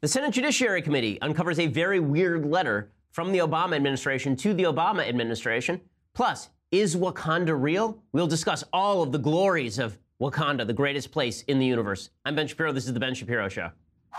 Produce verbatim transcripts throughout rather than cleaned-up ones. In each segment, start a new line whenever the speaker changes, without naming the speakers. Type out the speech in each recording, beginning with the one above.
The Senate Judiciary Committee uncovers a very weird letter from the Obama administration to the Obama administration. Plus, is Wakanda real? We'll discuss all of the glories of Wakanda, the greatest place in the universe. I'm Ben Shapiro. This is The Ben Shapiro Show.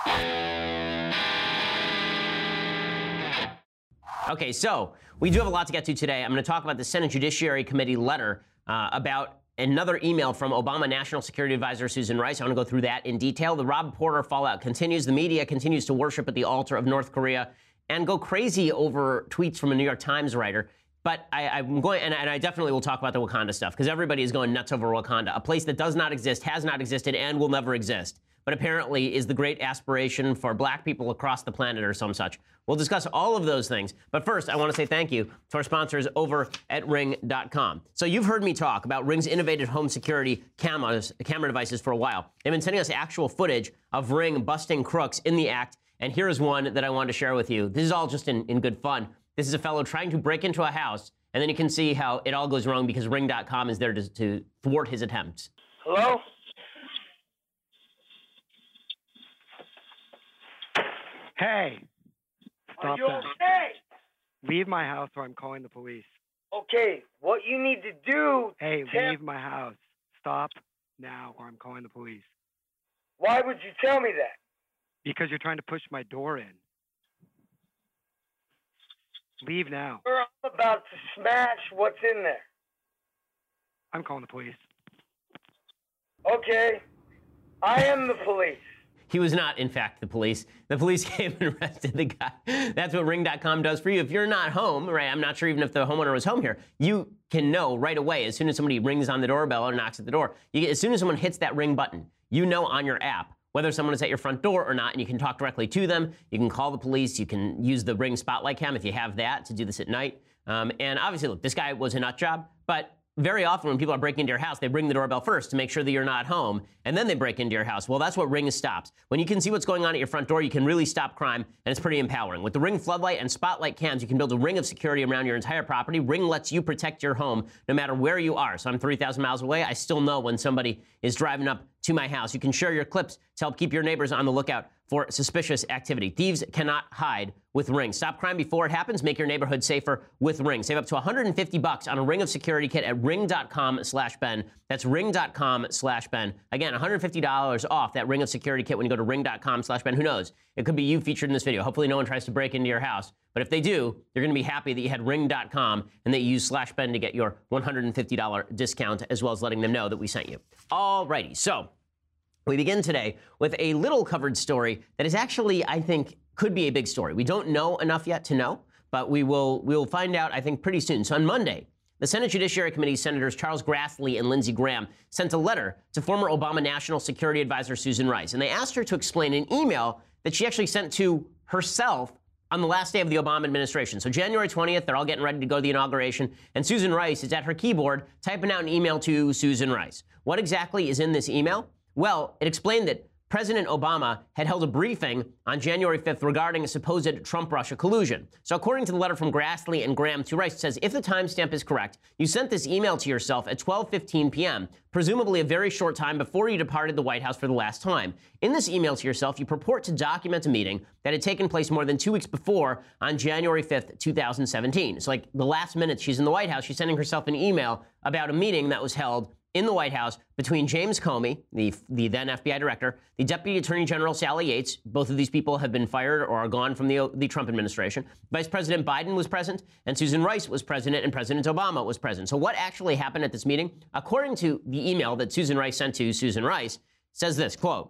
Okay, so we do have a lot to get to today. I'm going to talk about the Senate Judiciary Committee letter uh, about another email from Obama National Security Advisor Susan Rice. I want to go through that in detail. The Rob Porter fallout continues. The media continues to worship at the altar of North Korea and go crazy over tweets from a New York Times writer. But I, I'm going, and, and I definitely will talk about the Wakanda stuff, because everybody is going nuts over Wakanda, a place that does not exist, has not existed, and will never exist, but apparently is the great aspiration for black people across the planet or some such. We'll discuss all of those things. But first, I want to say thank you to our sponsors over at Ring dot com. So you've heard me talk about Ring's innovative home security cameras, camera devices for a while. They've been sending us actual footage of Ring busting crooks in the act. And here is one that I wanted to share with you. This is all just in, in good fun. This is a fellow trying to break into a house, and then you can see how it all goes wrong because Ring dot com is there to, to thwart his attempts.
Hello?
Hey. Stop
Are you
that.
okay?
Leave my house or I'm calling the police.
Okay, what you need to do...
Hey,
Tim,
leave my house. Stop now or I'm calling the police.
Why would you tell me that?
Because you're trying to push my door in. Leave now.
Sir, I'm about to smash what's in there.
I'm calling the police.
Okay, I am the police.
He was not, in fact, the police. The police came and arrested the guy. That's what Ring dot com does for you. If you're not home, right, I'm not sure even if the homeowner was home here, you can know right away as soon as somebody rings on the doorbell or knocks at the door. You, as soon as someone hits that ring button, you know on your app whether someone is at your front door or not, and you can talk directly to them. You can call the police. You can use the Ring Spotlight Cam if you have that to do this at night. Um, and obviously, look, this guy was a nut job, but very often when people are breaking into your house, they ring the doorbell first to make sure that you're not home, and then they break into your house. Well, that's what Ring stops. When you can see what's going on at your front door, you can really stop crime, and it's pretty empowering. With the Ring Floodlight and Spotlight Cams, you can build a ring of security around your entire property. Ring lets you protect your home no matter where you are. So I'm three thousand miles away. I still know when somebody is driving up to my house. You can share your clips to help keep your neighbors on the lookout for suspicious activity. Thieves cannot hide with Ring. Stop crime before it happens. Make your neighborhood safer with Ring. Save up to one hundred fifty bucks on a Ring of Security kit at ring dot com slash Ben. That's ring dot com slash Ben. Again, one hundred fifty dollars off that Ring of Security kit when you go to ring dot com slash Ben. Who knows? It could be you featured in this video. Hopefully no one tries to break into your house. But if they do, you're going to be happy that you had ring dot com and that you used slash Ben to get your one hundred fifty dollars discount, as well as letting them know that we sent you. Alrighty, so we begin today with a little covered story that is actually, I think, could be a big story. We don't know enough yet to know, but we will we will find out, I think, pretty soon. So on Monday, the Senate Judiciary Committee Senators Charles Grassley and Lindsey Graham sent a letter to former Obama National Security Advisor Susan Rice, and they asked her to explain an email that she actually sent to herself on the last day of the Obama administration. So January twentieth, they're all getting ready to go to the inauguration, and Susan Rice is at her keyboard typing out an email to Susan Rice. What exactly is in this email? Well, it explained that President Obama had held a briefing on January fifth regarding a supposed Trump-Russia collusion. So according to the letter from Grassley and Graham to Rice, it says, if the timestamp is correct, you sent this email to yourself at twelve fifteen p m, presumably a very short time before you departed the White House for the last time. In this email to yourself, you purport to document a meeting that had taken place more than two weeks before on January fifth, two thousand seventeen. It's like the last minute she's in the White House, she's sending herself an email about a meeting that was held in the White House between James Comey, the, the then F B I director, the Deputy Attorney General Sally Yates. Both of these people have been fired or are gone from the, the Trump administration. Vice President Biden was present, and Susan Rice was president, and President Obama was present. So what actually happened at this meeting? According to the email that Susan Rice sent to Susan Rice, says this, quote,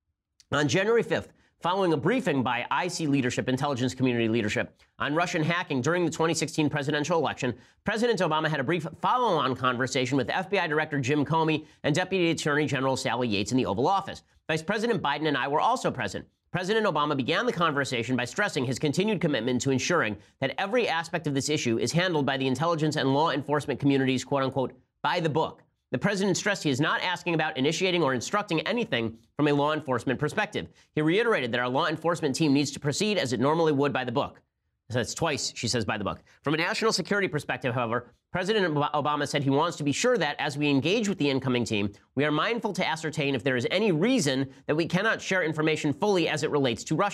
on January fifth, following a briefing by I C leadership, intelligence community leadership, on Russian hacking during the twenty sixteen presidential election, President Obama had a brief follow-on conversation with F B I Director Jim Comey and Deputy Attorney General Sally Yates in the Oval Office. Vice President Biden and I were also present. President Obama began the conversation by stressing his continued commitment to ensuring that every aspect of this issue is handled by the intelligence and law enforcement communities, quote-unquote, by the book. The president stressed he is not asking about initiating or instructing anything from a law enforcement perspective. He reiterated that our law enforcement team needs to proceed as it normally would by the book. So that's twice she says by the book. From a national security perspective, however, President Obama said he wants to be sure that as we engage with the incoming team, we are mindful to ascertain if there is any reason that we cannot share information fully as it relates to Russia.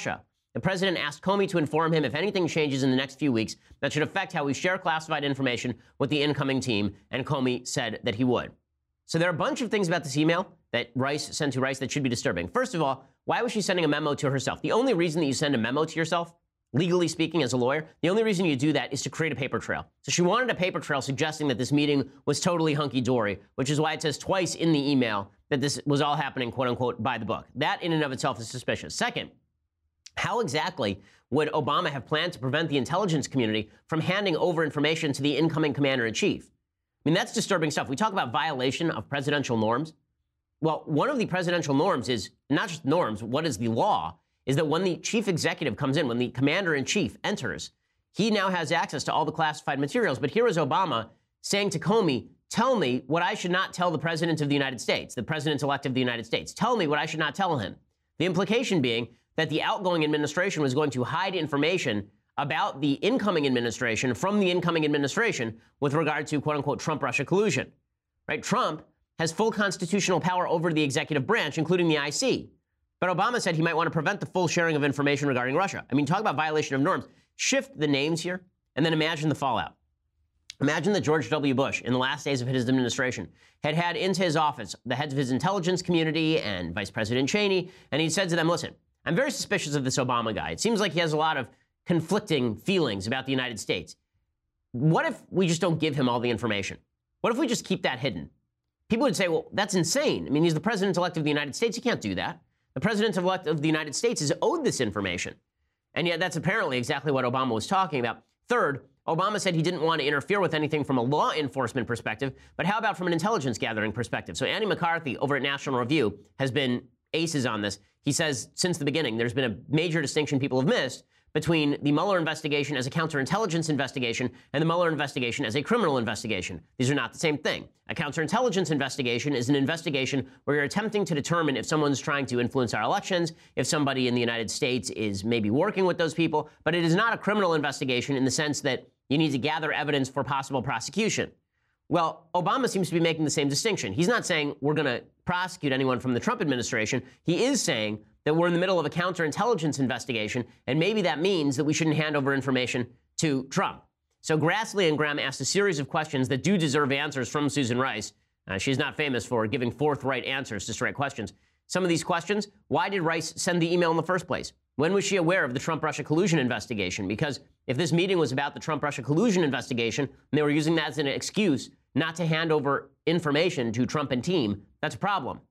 The president asked Comey to inform him if anything changes in the next few weeks that should affect how we share classified information with the incoming team, and Comey said that he would. So there are a bunch of things about this email that Rice sent to Rice that should be disturbing. First of all, why was she sending a memo to herself? The only reason that you send a memo to yourself, legally speaking, as a lawyer, the only reason you do that is to create a paper trail. So she wanted a paper trail suggesting that this meeting was totally hunky-dory, which is why it says twice in the email that this was all happening, quote-unquote, by the book. That in and of itself is suspicious. Second, how exactly would Obama have planned to prevent the intelligence community from handing over information to the incoming commander-in-chief? I mean, that's disturbing stuff. We talk about violation of presidential norms. Well, one of the presidential norms is not just norms, what is the law, is that when the chief executive comes in, when the commander-in-chief enters, he now has access to all the classified materials. But here is Obama saying to Comey, tell me what I should not tell the president of the United States, the president-elect of the United States. Tell me what I should not tell him. The implication being that the outgoing administration was going to hide information about the incoming administration from the incoming administration with regard to, quote-unquote, Trump-Russia collusion. Right? Trump has full constitutional power over the executive branch, including the I C. But Obama said he might want to prevent the full sharing of information regarding Russia. I mean, talk about violation of norms. Shift the names here, and then imagine the fallout. Imagine that George W. Bush, in the last days of his administration, had had into his office the heads of his intelligence community and Vice President Cheney, and he said to them, listen, I'm very suspicious of this Obama guy. It seems like he has a lot of conflicting feelings about the United States. What if we just don't give him all the information? What if we just keep that hidden? People would say, well, that's insane. I mean, he's the president-elect of the United States. He can't do that. The president-elect of the United States is owed this information. And yet that's apparently exactly what Obama was talking about. Third, Obama said he didn't want to interfere with anything from a law enforcement perspective, but how about from an intelligence gathering perspective? So Andy McCarthy over at National Review has been aces on this. He says since the beginning, there's been a major distinction people have missed between the Mueller investigation as a counterintelligence investigation and the Mueller investigation as a criminal investigation. These are not the same thing. A counterintelligence investigation is an investigation where you're attempting to determine if someone's trying to influence our elections, if somebody in the United States is maybe working with those people, but it is not a criminal investigation in the sense that you need to gather evidence for possible prosecution. Well, Obama seems to be making the same distinction. He's not saying we're going to prosecute anyone from the Trump administration. He is saying that we're in the middle of a counterintelligence investigation, and maybe that means that we shouldn't hand over information to Trump. So Grassley and Graham asked a series of questions that do deserve answers from Susan Rice. Uh, she's not famous for giving forthright answers to straight questions. Some of these questions, why did Rice send the email in the first place? When was she aware of the Trump-Russia collusion investigation? Because if this meeting was about the Trump-Russia collusion investigation, and they were using that as an excuse not to hand over information to Trump and team, that's a problem.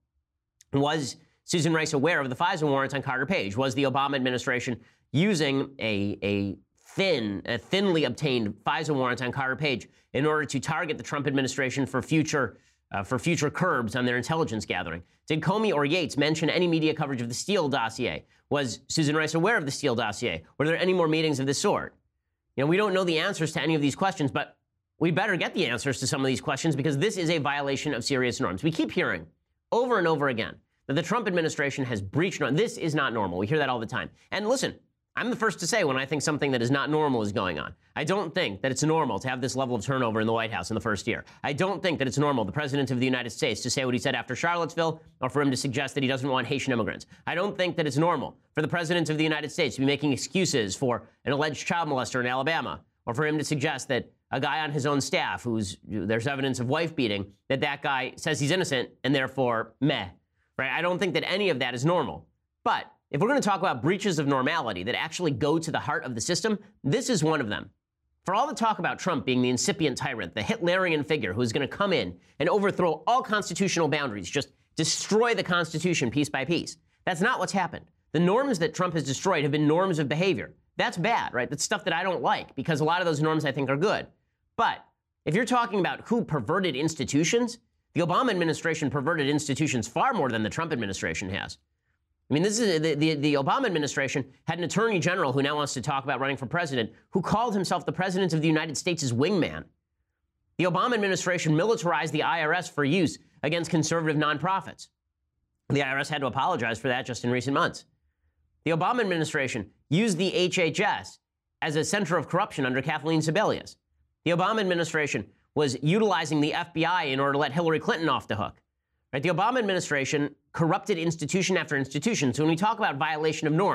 Was Susan Rice aware of the FISA warrants on Carter Page? Was the Obama administration using a, a thin, a thinly obtained FISA warrant on Carter Page in order to target the Trump administration for future, uh, for future curbs on their intelligence gathering? Did Comey or Yates mention any media coverage of the Steele dossier? Was Susan Rice aware of the Steele dossier? Were there any more meetings of this sort? You know, we don't know the answers to any of these questions, but we better get the answers to some of these questions because this is a violation of serious norms. We keep hearing over and over again that the Trump administration has breached norms. This is not normal. We hear that all the time. And listen, I'm the first to say when I think something that is not normal is going on. I don't think that it's normal to have this level of turnover in the White House in the first year. I don't think that it's normal, the President of the United States, to say what he said after Charlottesville or for him to suggest that he doesn't want Haitian immigrants. I don't think that it's normal for the President of the United States to be making excuses for an alleged child molester in Alabama or for him to suggest that a guy on his own staff who's there's evidence of wife beating, that that guy says he's innocent and therefore meh. Right? I don't think that any of that is normal. But if we're going to talk about breaches of normality that actually go to the heart of the system, this is one of them. For all the talk about Trump being the incipient tyrant, the Hitlerian figure who's going to come in and overthrow all constitutional boundaries, just destroy the Constitution piece by piece, that's not what's happened. The norms that Trump has destroyed have been norms of behavior. That's bad, right? That's stuff that I don't like because a lot of those norms I think are good. But if you're talking about who perverted institutions, the Obama administration perverted institutions far more than the Trump administration has. I mean, this is the, the, the Obama administration had an attorney general who now wants to talk about running for president who called himself the president of the United States' wingman. The Obama administration militarized the I R S for use against conservative nonprofits. The I R S had to apologize for that just in recent months. The Obama administration used the H H S as a center of corruption under Kathleen Sebelius. The Obama administration was utilizing the F B I in order to let Hillary Clinton off the hook. Right? The Obama administration corrupted institution after institution. So when we talk about violation of norms,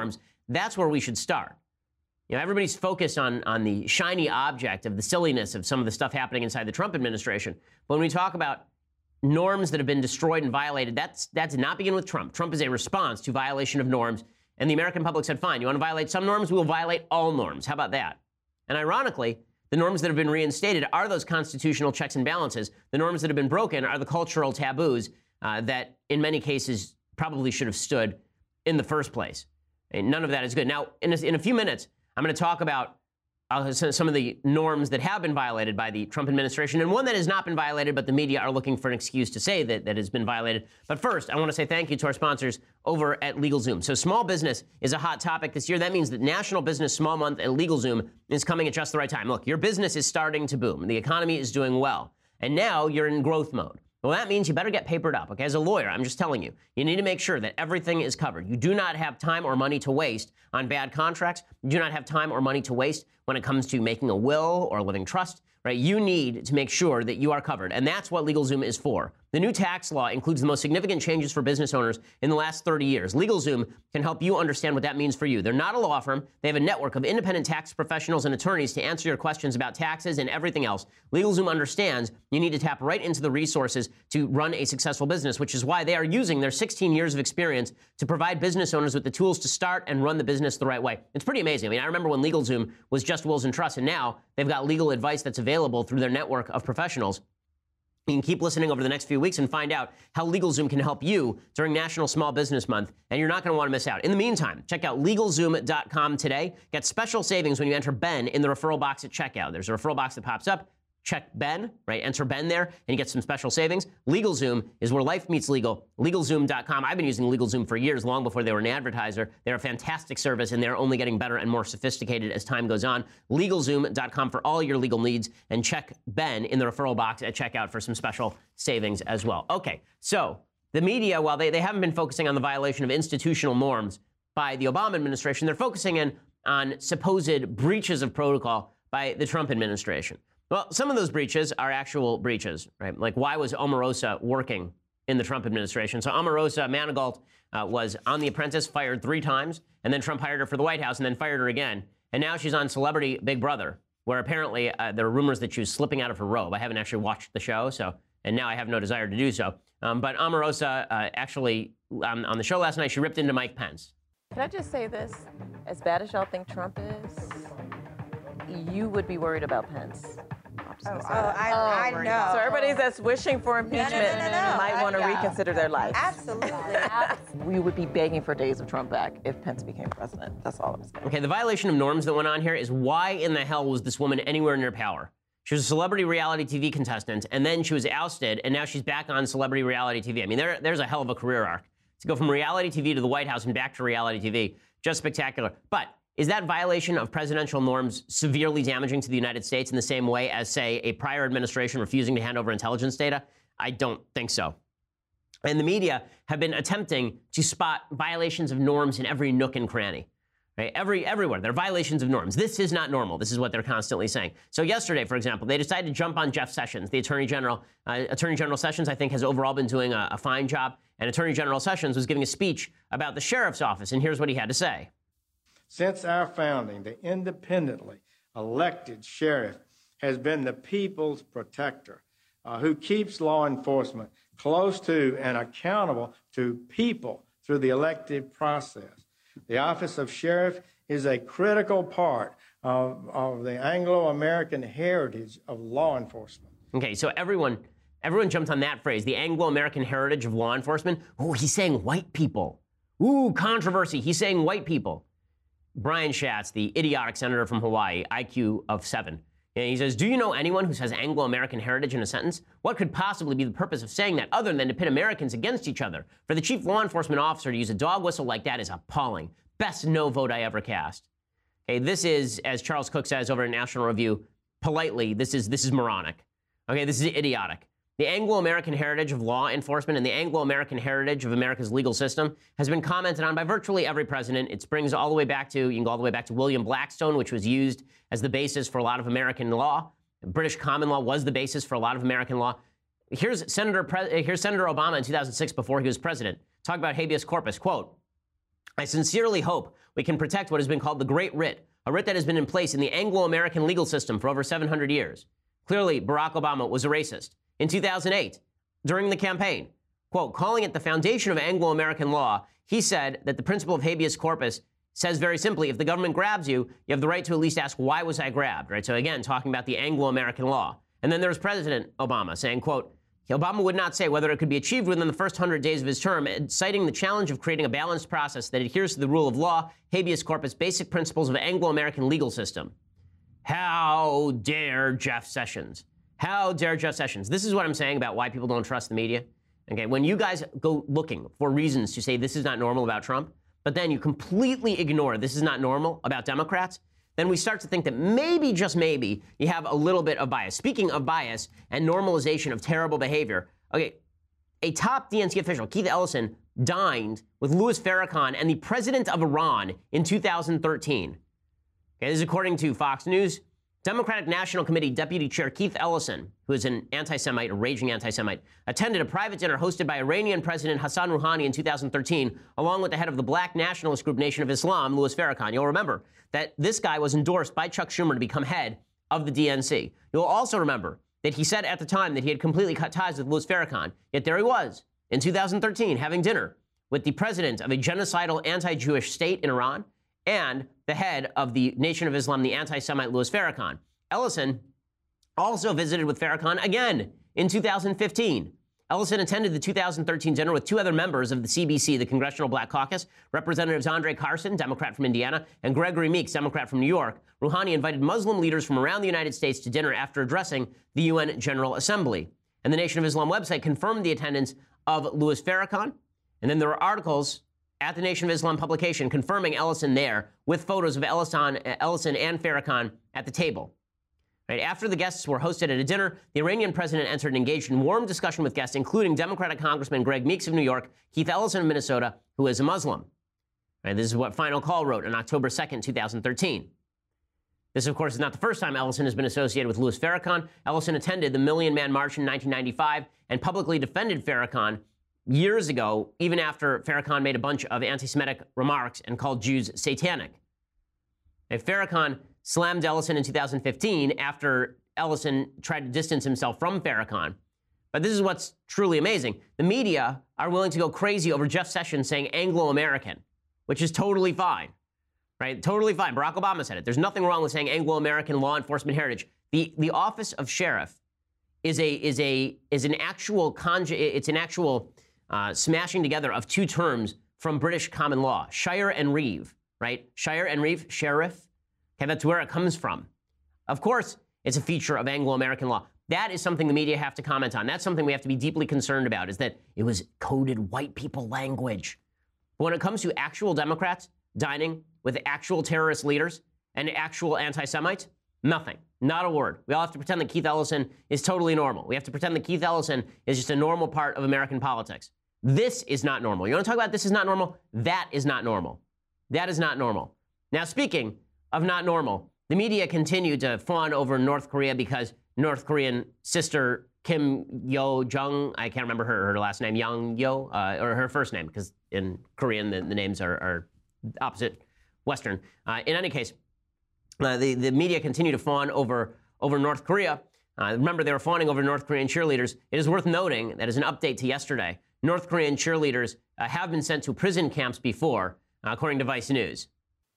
That's where we should start. You know, everybody's focused on, on the shiny object of the silliness of some of the stuff happening inside the Trump administration. But when we talk about norms that have been destroyed and violated, that's, that did not begin with Trump. Trump is a response to violation of norms. And the American public said, fine, you want to violate some norms? We will violate all norms. How about that? And ironically, the norms that have been reinstated are those constitutional checks and balances. The norms that have been broken are the cultural taboos uh, that, in many cases, probably should have stood in the first place. And none of that is good. Now, in a, in a few minutes, I'm going to talk about uh, some of the norms that have been violated by the Trump administration, and one that has not been violated, but the media are looking for an excuse to say that that has been violated. But first, I want to say thank you to our sponsors over at LegalZoom. So small business is a hot topic this year. That means that National Business Small Month at LegalZoom is coming at just the right time. Look, your business is starting to boom. The economy is doing well. And now you're in growth mode. Well, that means you better get papered up, okay? As a lawyer, I'm just telling you, you need to make sure that everything is covered. You do not have time or money to waste on bad contracts. You do not have time or money to waste when it comes to making a will or a living trust, right? You need to make sure that you are covered, and that's what LegalZoom is for. The new tax law includes the most significant changes for business owners in the last thirty years. LegalZoom can help you understand what that means for you. They're not a law firm. They have a network of independent tax professionals and attorneys to answer your questions about taxes and everything else. LegalZoom understands you need to tap right into the resources to run a successful business, which is why they are using their sixteen years of experience to provide business owners with the tools to start and run the business the right way. It's pretty amazing. I mean, I remember when LegalZoom was just wills and trusts, and now they've got legal advice that's available through their network of professionals. You can keep listening over the next few weeks and find out how LegalZoom can help you during National Small Business Month, and you're not going to want to miss out. In the meantime, check out LegalZoom dot com today. Get special savings when you enter Ben in the referral box at checkout. There's a referral box that pops up. Check Ben, right? Enter Ben there, and you get some special savings. LegalZoom is where life meets legal. LegalZoom dot com. I've been using LegalZoom for years, long before they were an advertiser. They're a fantastic service, and they're only getting better and more sophisticated as time goes on. LegalZoom dot com for all your legal needs, and check Ben in the referral box at checkout for some special savings as well. Okay, so the media, while they, they haven't been focusing on the violation of institutional norms by the Obama administration, they're focusing in on supposed breaches of protocol by the Trump administration. Well, some of those breaches are actual breaches, right? Like, why was Omarosa working in the Trump administration? So Omarosa Manigault uh, was on The Apprentice, fired three times, and then Trump hired her for the White House and then fired her again. And now she's on Celebrity Big Brother, where apparently uh, there are rumors that she was slipping out of her robe. I haven't actually watched the show, so and now I have no desire to do so. Um, but Omarosa uh, actually, um, on the show last night, she ripped into Mike Pence.
Can I just say this? As bad as y'all think Trump is, you would be worried about Pence.
Oh, oh, I, I know.
So everybody that's wishing for impeachment
no, no, no, no.
might want to
I, yeah.
reconsider their life.
Absolutely.
We would be begging for days of Trump back if Pence became president. That's all I'm saying.
Okay, the violation of norms that went on here is why in the hell was this woman anywhere near power? She was a celebrity reality T V contestant, and then she was ousted, and now she's back on celebrity reality T V. I mean, there, there's a hell of a career arc. To go from reality T V to the White House and back to reality T V, just spectacular. But is that violation of presidential norms severely damaging to the United States in the same way as, say, a prior administration refusing to hand over intelligence data? I don't think so. And the media have been attempting to spot violations of norms in every nook and cranny. Right? Every, everywhere, there are violations of norms. This is not normal. This is what they're constantly saying. So yesterday, for example, they decided to jump on Jeff Sessions, the Attorney General. Uh, Attorney General Sessions, I think, has overall been doing a, a fine job. And Attorney General Sessions was giving a speech about the sheriff's office, and here's what he had to say.
Since our founding, the independently elected sheriff has been the people's protector, uh, who keeps law enforcement close to and accountable to people through the elective process. The office of sheriff is a critical part of, of the Anglo-American heritage of law enforcement.
Okay, so everyone, everyone jumped on that phrase, the Anglo-American heritage of law enforcement. Oh, he's saying white people. Ooh, controversy. He's saying white people. Brian Schatz, the idiotic senator from Hawaii, I Q of seven. And he says, do you know anyone who says Anglo-American heritage in a sentence? What could possibly be the purpose of saying that other than to pit Americans against each other? For the chief law enforcement officer to use a dog whistle like that is appalling. Best no vote I ever cast. Okay, this is, as Charles Cook says over at National Review, politely, this is, this is moronic. Okay, this is idiotic. The Anglo-American heritage of law enforcement and the Anglo-American heritage of America's legal system has been commented on by virtually every president. It springs all the way back to, you can go all the way back to William Blackstone, which was used as the basis for a lot of American law. British common law was the basis for a lot of American law. Here's Senator, Pre- here's Senator Obama in two thousand six before he was president. Talk about habeas corpus. Quote, I sincerely hope we can protect what has been called the Great Writ, a writ that has been in place in the Anglo-American legal system for over seven hundred years. Clearly, Barack Obama was a racist. In two thousand eight, during the campaign, quote, calling it the foundation of Anglo-American law, he said that the principle of habeas corpus says very simply, if the government grabs you, you have the right to at least ask, why was I grabbed, right? So again, talking about the Anglo-American law. And then there's President Obama saying, quote, Obama would not say whether it could be achieved within the first one hundred days of his term, citing the challenge of creating a balanced process that adheres to the rule of law, habeas corpus, basic principles of Anglo-American legal system. How dare Jeff Sessions? How dare Jeff Sessions? This is what I'm saying about why people don't trust the media. Okay, when you guys go looking for reasons to say this is not normal about Trump, but then you completely ignore this is not normal about Democrats, then we start to think that maybe, just maybe, you have a little bit of bias. Speaking of bias and normalization of terrible behavior, okay, a top D N C official, Keith Ellison, dined with Louis Farrakhan and the president of Iran in two thousand thirteen. Okay, this is according to Fox News. Democratic National Committee Deputy Chair Keith Ellison, who is an anti-Semite, a raging anti-Semite, attended a private dinner hosted by Iranian President Hassan Rouhani in two thousand thirteen, along with the head of the black nationalist group Nation of Islam, Louis Farrakhan. You'll remember that this guy was endorsed by Chuck Schumer to become head of the D N C. You'll also remember that he said at the time that he had completely cut ties with Louis Farrakhan, yet there he was in two thousand thirteen having dinner with the president of a genocidal anti-Jewish state in Iran and the head of the Nation of Islam, the anti-Semite Louis Farrakhan. Ellison also visited with Farrakhan again in two thousand fifteen. Ellison attended the two thousand thirteen dinner with two other members of the C B C, the Congressional Black Caucus, Representatives Andre Carson, Democrat from Indiana, and Gregory Meeks, Democrat from New York. Rouhani invited Muslim leaders from around the United States to dinner after addressing the U N General Assembly. And the Nation of Islam website confirmed the attendance of Louis Farrakhan. And then there were articles at the Nation of Islam publication confirming Ellison there with photos of Ellison, Ellison and Farrakhan at the table. Right, after the guests were hosted at a dinner, the Iranian president entered and engaged in warm discussion with guests, including Democratic Congressman Greg Meeks of New York, Keith Ellison of Minnesota, who is a Muslim. Right, this is what Final Call wrote on October second, two thousand thirteen. This, of course, is not the first time Ellison has been associated with Louis Farrakhan. Ellison attended the Million Man March in nineteen ninety-five and publicly defended Farrakhan years ago, even after Farrakhan made a bunch of anti-Semitic remarks and called Jews satanic. And Farrakhan slammed Ellison in two thousand fifteen after Ellison tried to distance himself from Farrakhan. But this is what's truly amazing. The media are willing to go crazy over Jeff Sessions saying Anglo-American, which is totally fine, right? Totally fine. Barack Obama said it. There's nothing wrong with saying Anglo-American law enforcement heritage. The, the office of sheriff is a, is a, is an actual, conju- it's an actual uh, smashing together of two terms from British common law, shire and reeve, right? Shire and reeve, sheriff. Okay, that's where it comes from. Of course, it's a feature of Anglo-American law. That is something the media have to comment on. That's something we have to be deeply concerned about, is that it was coded white people language. But when it comes to actual Democrats dining with actual terrorist leaders and actual anti-Semites, nothing. Not a word. We all have to pretend that Keith Ellison is totally normal. We have to pretend that Keith Ellison is just a normal part of American politics. This is not normal. You want to talk about this is not normal? That is not normal. That is not normal. Now, speaking of not normal, the media continued to fawn over North Korea because North Korean sister Kim Yo-jong, I can't remember her, her last name, Young Yo, uh, or her first name, because in Korean the, the names are, are opposite Western. Uh, in any case, uh, the, the media continued to fawn over, over North Korea. Uh, remember, they were fawning over North Korean cheerleaders. It is worth noting that as an update to yesterday, North Korean cheerleaders uh, have been sent to prison camps before, uh, according to Vice News.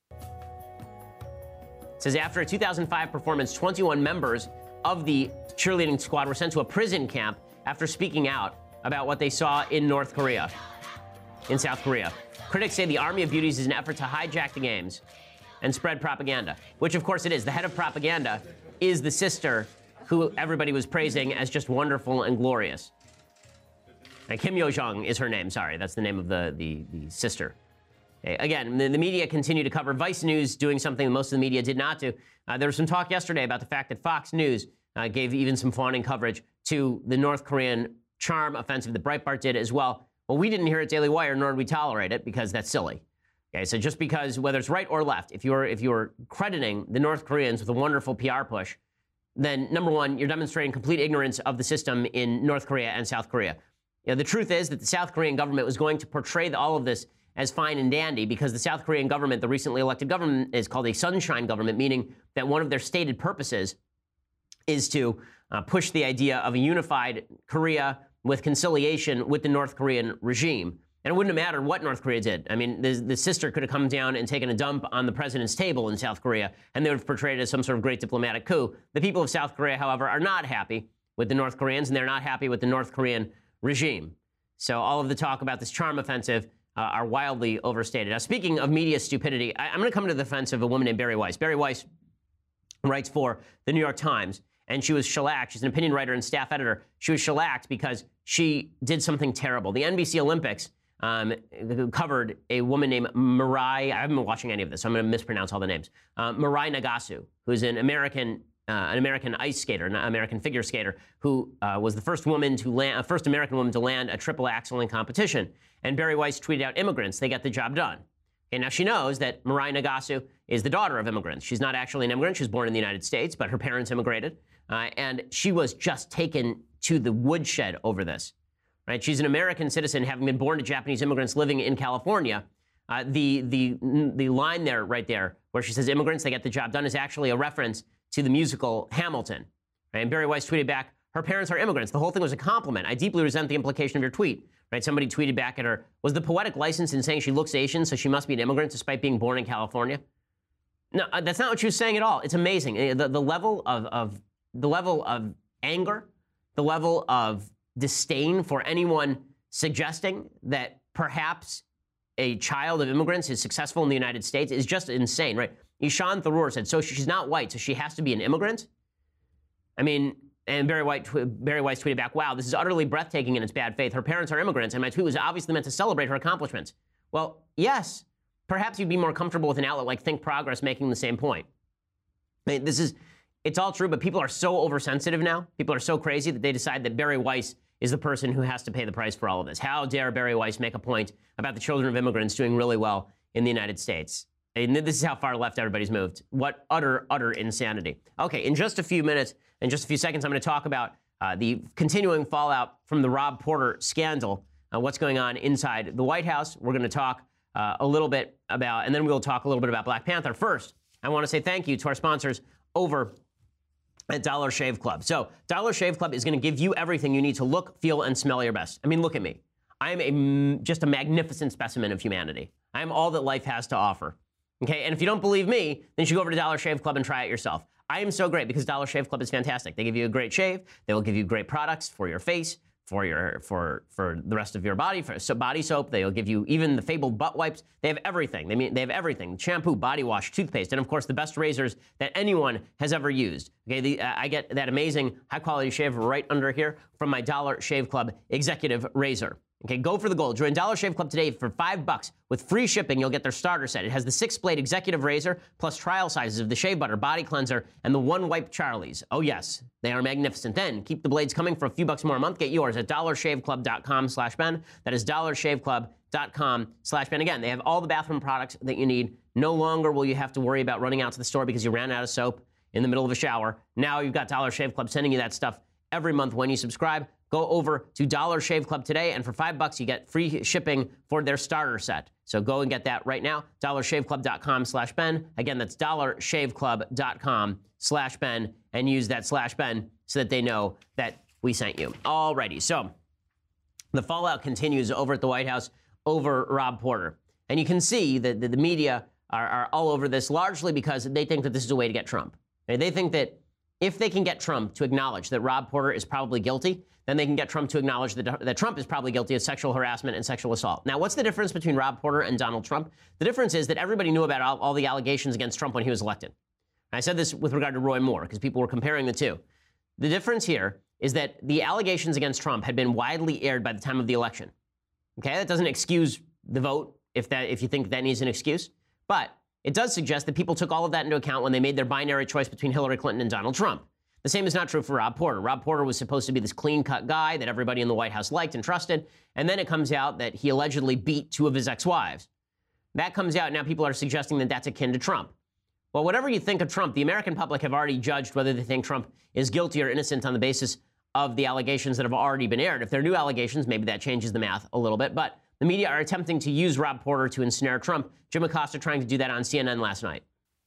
It says after a two thousand five performance, twenty-one members of the cheerleading squad were sent to a prison camp after speaking out about what they saw in North Korea, in South Korea. Critics say the Army of Beauties is an effort to hijack the games and spread propaganda, which of course it is. The head of propaganda is the sister who everybody was praising as just wonderful and glorious. And Kim Yo-jong is her name, sorry, that's the name of the, the, the sister. Okay. Again, the, the media continue to cover. Vice News doing something most of the media did not do. Uh, there was some talk yesterday about the fact that Fox News uh, gave even some fawning coverage to the North Korean charm offensive that Breitbart did as well. Well, we didn't hear it Daily Wire, nor did we tolerate it, because that's silly. Okay, so just because, whether it's right or left, if you're if you're crediting the North Koreans with a wonderful P R push, then number one, you're demonstrating complete ignorance of the system in North Korea and South Korea. You know, the truth is that the South Korean government was going to portray all of this as fine and dandy because the South Korean government, the recently elected government, is called a sunshine government, meaning that one of their stated purposes is to uh, push the idea of a unified Korea with conciliation with the North Korean regime. And it wouldn't have mattered what North Korea did. I mean, the, the sister could have come down and taken a dump on the president's table in South Korea, and they would have portrayed it as some sort of great diplomatic coup. The people of South Korea, however, are not happy with the North Koreans, and they're not happy with the North Korean regime. So all of the talk about this charm offensive uh, are wildly overstated. Now, speaking of media stupidity, I, I'm going to come to the defense of a woman named Bari Weiss. Bari Weiss writes for the New York Times, and she was shellacked. She's an opinion writer and staff editor. She was shellacked because she did something terrible. The N B C Olympics um, covered a woman named Mirai. I haven't been watching any of this, so I'm going to mispronounce all the names. Uh, Mirai Nagasu, who's an American Uh, an American ice skater, an American figure skater, who uh, was the first woman to land, uh, first American woman to land a triple axel in competition. And Bari Weiss tweeted out, "Immigrants, they get the job done." And now she knows that Mirai Nagasu is the daughter of immigrants. She's not actually an immigrant. She was born in the United States, but her parents immigrated. Uh, and she was just taken to the woodshed over this. Right? She's an American citizen, having been born to Japanese immigrants living in California. Uh, the, the, the line there, right there, where she says, "Immigrants, they get the job done," is actually a reference to the musical Hamilton. Right? And Bari Weiss tweeted back, "Her parents are immigrants." The whole thing was a compliment. "I deeply resent the implication of your tweet." Right? Somebody tweeted back at her, "Was the poetic license in saying she looks Asian, so she must be an immigrant despite being born in California?" No, that's not what she was saying at all. It's amazing. The, the level of, of the level of anger, the level of disdain for anyone suggesting that perhaps a child of immigrants is successful in the United States is just insane, right? Ishan Tharoor said, "So she's not white, so she has to be an immigrant?" I mean, and Bari Weiss, Bari Weiss tweeted back, "Wow, this is utterly breathtaking in its bad faith. Her parents are immigrants, and my tweet was obviously meant to celebrate her accomplishments." Well, yes, perhaps you'd be more comfortable with an outlet like Think Progress making the same point. I mean, this is, it's all true, but people are so oversensitive now. People are so crazy that they decide that Bari Weiss is the person who has to pay the price for all of this. How dare Bari Weiss make a point about the children of immigrants doing really well in the United States? And this is how far left everybody's moved. What utter, utter insanity. Okay, in just a few minutes, in just a few seconds, I'm going to talk about uh, the continuing fallout from the Rob Porter scandal, uh, what's going on inside the White House. We're going to talk uh, a little bit about, and then we'll talk a little bit about Black Panther. First, I want to say thank you to our sponsors over at Dollar Shave Club. So Dollar Shave Club is going to give you everything you need to look, feel, and smell your best. I mean, look at me. I am a, just a magnificent specimen of humanity. I am all that life has to offer. Okay, and if you don't believe me, then you should go over to Dollar Shave Club and try it yourself. I am so great because Dollar Shave Club is fantastic. They give you a great shave. They will give you great products for your face, for your for for the rest of your body, for so body soap. They'll give you even the fabled butt wipes. They have everything. They mean they have everything: shampoo, body wash, toothpaste, and of course the best razors that anyone has ever used. Okay, the, uh, I get that amazing high quality shave right under here from my Dollar Shave Club executive razor. Okay, go for the gold. Join Dollar Shave Club today for five bucks. With free shipping, you'll get their starter set. It has the six-blade executive razor, plus trial sizes of the shave butter, body cleanser, and the one-wipe Charlies. Oh, yes, they are magnificent. Then, keep the blades coming for a few bucks more a month. Get yours at dollarshaveclub.com slash Ben. That is dollarshaveclub.com slash Ben. Again, they have all the bathroom products that you need. No longer will you have to worry about running out to the store because you ran out of soap in the middle of a shower. Now you've got Dollar Shave Club sending you that stuff every month when you subscribe. Go over to Dollar Shave Club today, and for five bucks, you get free shipping for their starter set. So go and get that right now. dollarshaveclub.com slash Ben. Again, that's dollarshaveclub.com slash Ben, and use that slash Ben so that they know that we sent you. Alrighty, so the fallout continues over at the White House over Rob Porter. And you can see that the, the media are, are all over this, largely because they think that this is a way to get Trump. They think that if they can get Trump to acknowledge that Rob Porter is probably guilty, then they can get Trump to acknowledge that, that Trump is probably guilty of sexual harassment and sexual assault. Now, what's the difference between Rob Porter and Donald Trump? The difference is that everybody knew about all, all the allegations against Trump when he was elected. And I said this with regard to Roy Moore, because people were comparing the two. The difference here is that the allegations against Trump had been widely aired by the time of the election. Okay, that doesn't excuse the vote if, that, if you think that needs an excuse. But it does suggest that people took all of that into account when they made their binary choice between Hillary Clinton and Donald Trump. The same is not true for Rob Porter. Rob Porter was supposed to be this clean-cut guy that everybody in the White House liked and trusted, and then it comes out that he allegedly beat two of his ex-wives. That comes out, now people are suggesting that that's akin to Trump. Well, whatever you think of Trump, the American public have already judged whether they think Trump is guilty or innocent on the basis of the allegations that have already been aired. If they're new allegations, maybe that changes the math a little bit, but The media are attempting to use Rob Porter to ensnare Trump. Jim Acosta trying to do that on C N N last night.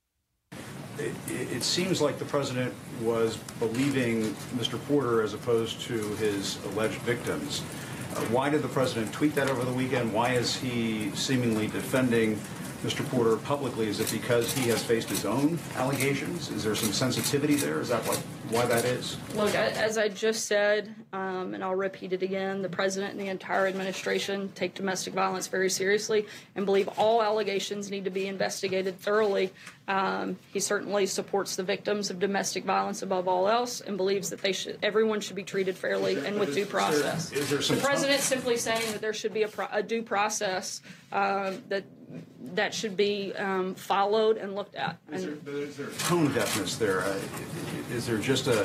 It, it seems like the president was believing Mister Porter as opposed to his alleged victims. Uh, why did the president tweet that over the weekend? Why is he seemingly defending Mister Porter publicly? Is it because he has faced his own allegations? Is there some sensitivity there? Is that what, why that is?
Look, as I just said, um, and I'll repeat it again, the president and the entire administration take domestic violence very seriously and believe all allegations need to be investigated thoroughly. Um, he certainly supports the victims of domestic violence above all else and believes that they should, everyone should be treated fairly there, and with due process.
Is there, is there some
the president simply saying that there should be a, pro, a due process um, that that should be um, followed and looked at.
Is there, is there tone deafness there? Uh, is there just a,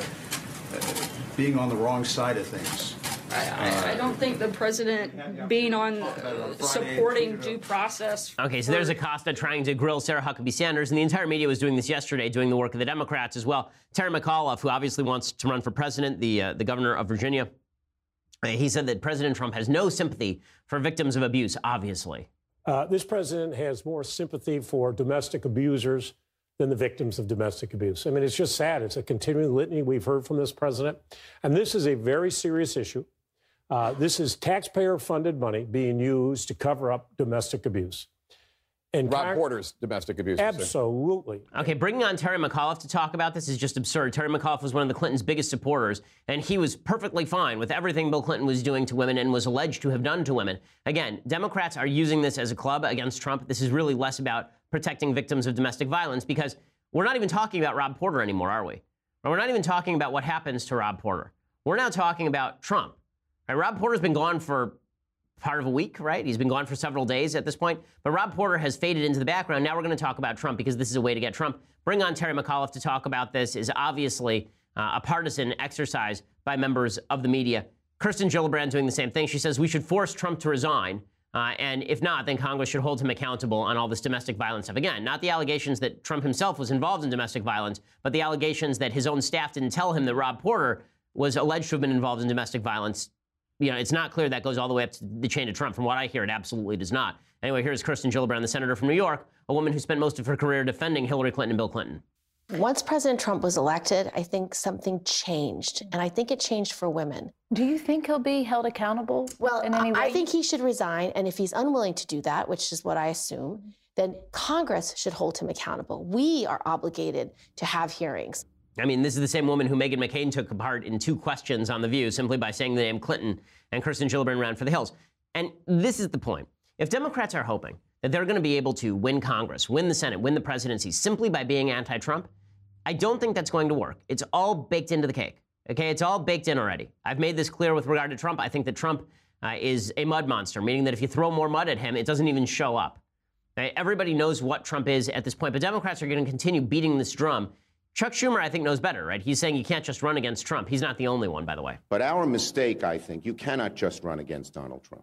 a being on the wrong side of things?
I, I, I don't think the president being on uh, supporting due process.
Okay, so there's Acosta trying to grill Sarah Huckabee Sanders, and the entire media was doing this yesterday, doing the work of the Democrats as well. Terry McAuliffe, who obviously wants to run for president, the uh, the governor of Virginia, uh, he said that President Trump has no sympathy for victims of abuse, obviously.
Uh, this president has more sympathy for domestic abusers than the victims of domestic abuse. I mean, it's just sad. It's a continuing litany we've heard from this president. And this is a very serious issue. Uh, this is taxpayer-funded money being used to cover up domestic abuse. And
Rob
Cong-
Porter's domestic abuse.
Absolutely.
Okay, bringing on Terry McAuliffe to talk about this is just absurd. Terry McAuliffe was one of the Clintons' biggest supporters, and he was perfectly fine with everything Bill Clinton was doing to women and was alleged to have done to women. Again, Democrats are using this as a club against Trump. This is really less about protecting victims of domestic violence because we're not even talking about Rob Porter anymore, are we? We're not even talking about what happens to Rob Porter. We're now talking about Trump. Right, Rob Porter's been gone for part of a week, right? He's been gone for several days at this point. But Rob Porter has faded into the background. Now we're going to talk about Trump because this is a way to get Trump. Bring on Terry McAuliffe to talk about this is obviously uh, a partisan exercise by members of the media. Kirsten Gillibrand doing the same thing. She says we should force Trump to resign. Uh, and if not, then Congress should hold him accountable on all this domestic violence stuff. Again, not the allegations that Trump himself was involved in domestic violence, but the allegations that his own staff didn't tell him that Rob Porter was alleged to have been involved in domestic violence. You know, it's not clear that goes all the way up to the chain of Trump. From what I hear, it absolutely does not. Anyway, here's Kirsten Gillibrand, the senator from New York, a woman who spent most of her career defending Hillary Clinton and Bill Clinton.
Once President Trump was elected, I think something changed, and I think it changed for women.
Do you think he'll be held accountable
well,
in any way?
I think he should resign, and if he's unwilling to do that, which is what I assume, then Congress should hold him accountable. We are obligated to have hearings.
I mean, this is the same woman who Meghan McCain took apart in two questions on The View simply by saying the name Clinton, and Kirsten Gillibrand ran for the hills. And this is the point. If Democrats are hoping that they're going to be able to win Congress, win the Senate, win the presidency simply by being anti-Trump, I don't think that's going to work. It's all baked into the cake. Okay, it's all baked in already. I've made this clear with regard to Trump. I think that Trump uh, is a mud monster, meaning that if you throw more mud at him, it doesn't even show up. Okay? Everybody knows what Trump is at this point, but Democrats are going to continue beating this drum. Chuck Schumer, I think, knows better, right? He's saying you can't just run against Trump. He's not the only one, by the way.
But our mistake, I think, you cannot just run against Donald Trump.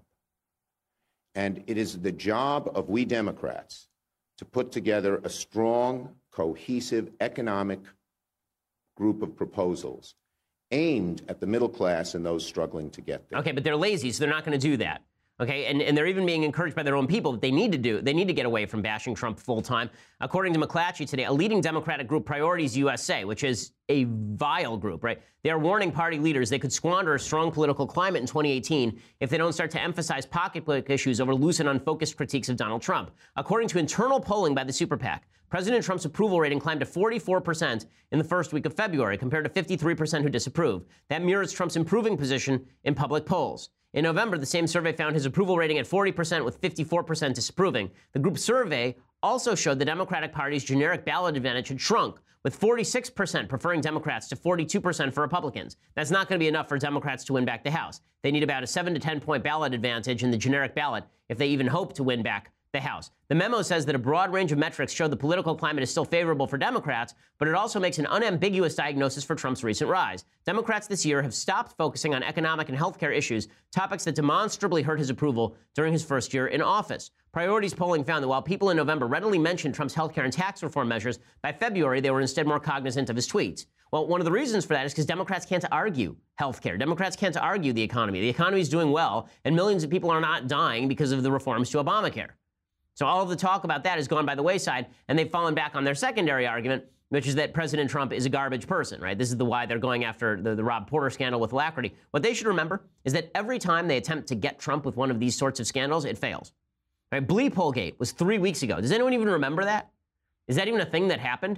And it is the job of we Democrats to put together a strong, cohesive economic group of proposals aimed at the middle class and those struggling to get there.
Okay, but they're lazy, so they're not going to do that. Okay, and, and they're even being encouraged by their own people that they need to do. They need to get away from bashing Trump full time. According to McClatchy today, a leading Democratic group, Priorities U S A, which is a vile group, right? They are warning party leaders they could squander a strong political climate in twenty eighteen if they don't start to emphasize pocketbook issues over loose and unfocused critiques of Donald Trump. According to internal polling by the Super PAC, President Trump's approval rating climbed to forty-four percent in the first week of February, compared to fifty-three percent who disapprove. That mirrors Trump's improving position in public polls. In November, the same survey found his approval rating at forty percent, with fifty-four percent disapproving. The group survey also showed the Democratic Party's generic ballot advantage had shrunk, with forty-six percent preferring Democrats to forty-two percent for Republicans. That's not going to be enough for Democrats to win back the House. They need about a seven to ten point ballot advantage in the generic ballot if they even hope to win back the House. The memo says that a broad range of metrics show the political climate is still favorable for Democrats, but it also makes an unambiguous diagnosis for Trump's recent rise. Democrats this year have stopped focusing on economic and healthcare issues, topics that demonstrably hurt his approval during his first year in office. Priorities polling found that while people in November readily mentioned Trump's healthcare and tax reform measures, by February they were instead more cognizant of his tweets. Well, one of the reasons for that is because Democrats can't argue healthcare. Democrats can't argue the economy. The economy is doing well, and millions of people are not dying because of the reforms to Obamacare. So all of the talk about that has gone by the wayside, and they've fallen back on their secondary argument, which is that President Trump is a garbage person, right? This is the why they're going after the, the Rob Porter scandal with alacrity. What they should remember is that every time they attempt to get Trump with one of these sorts of scandals, it fails. Right? Bleepolegate was three weeks ago. Does anyone even remember that? Is that even a thing that happened?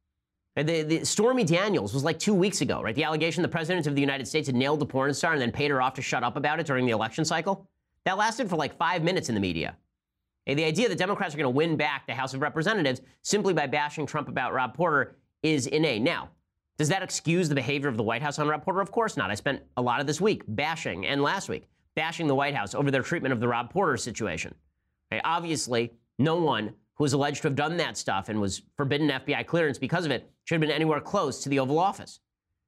The, the Stormy Daniels was like two weeks ago, right? The allegation the president of the United States had nailed the porn star and then paid her off to shut up about it during the election cycle. That lasted for like five minutes in the media. And the idea that Democrats are going to win back the House of Representatives simply by bashing Trump about Rob Porter is inane. Now, does that excuse the behavior of the White House on Rob Porter? Of course not. I spent a lot of this week bashing, and last week, bashing the White House over their treatment of the Rob Porter situation. Okay, obviously, no one who was alleged to have done that stuff and was forbidden F B I clearance because of it should have been anywhere close to the Oval Office.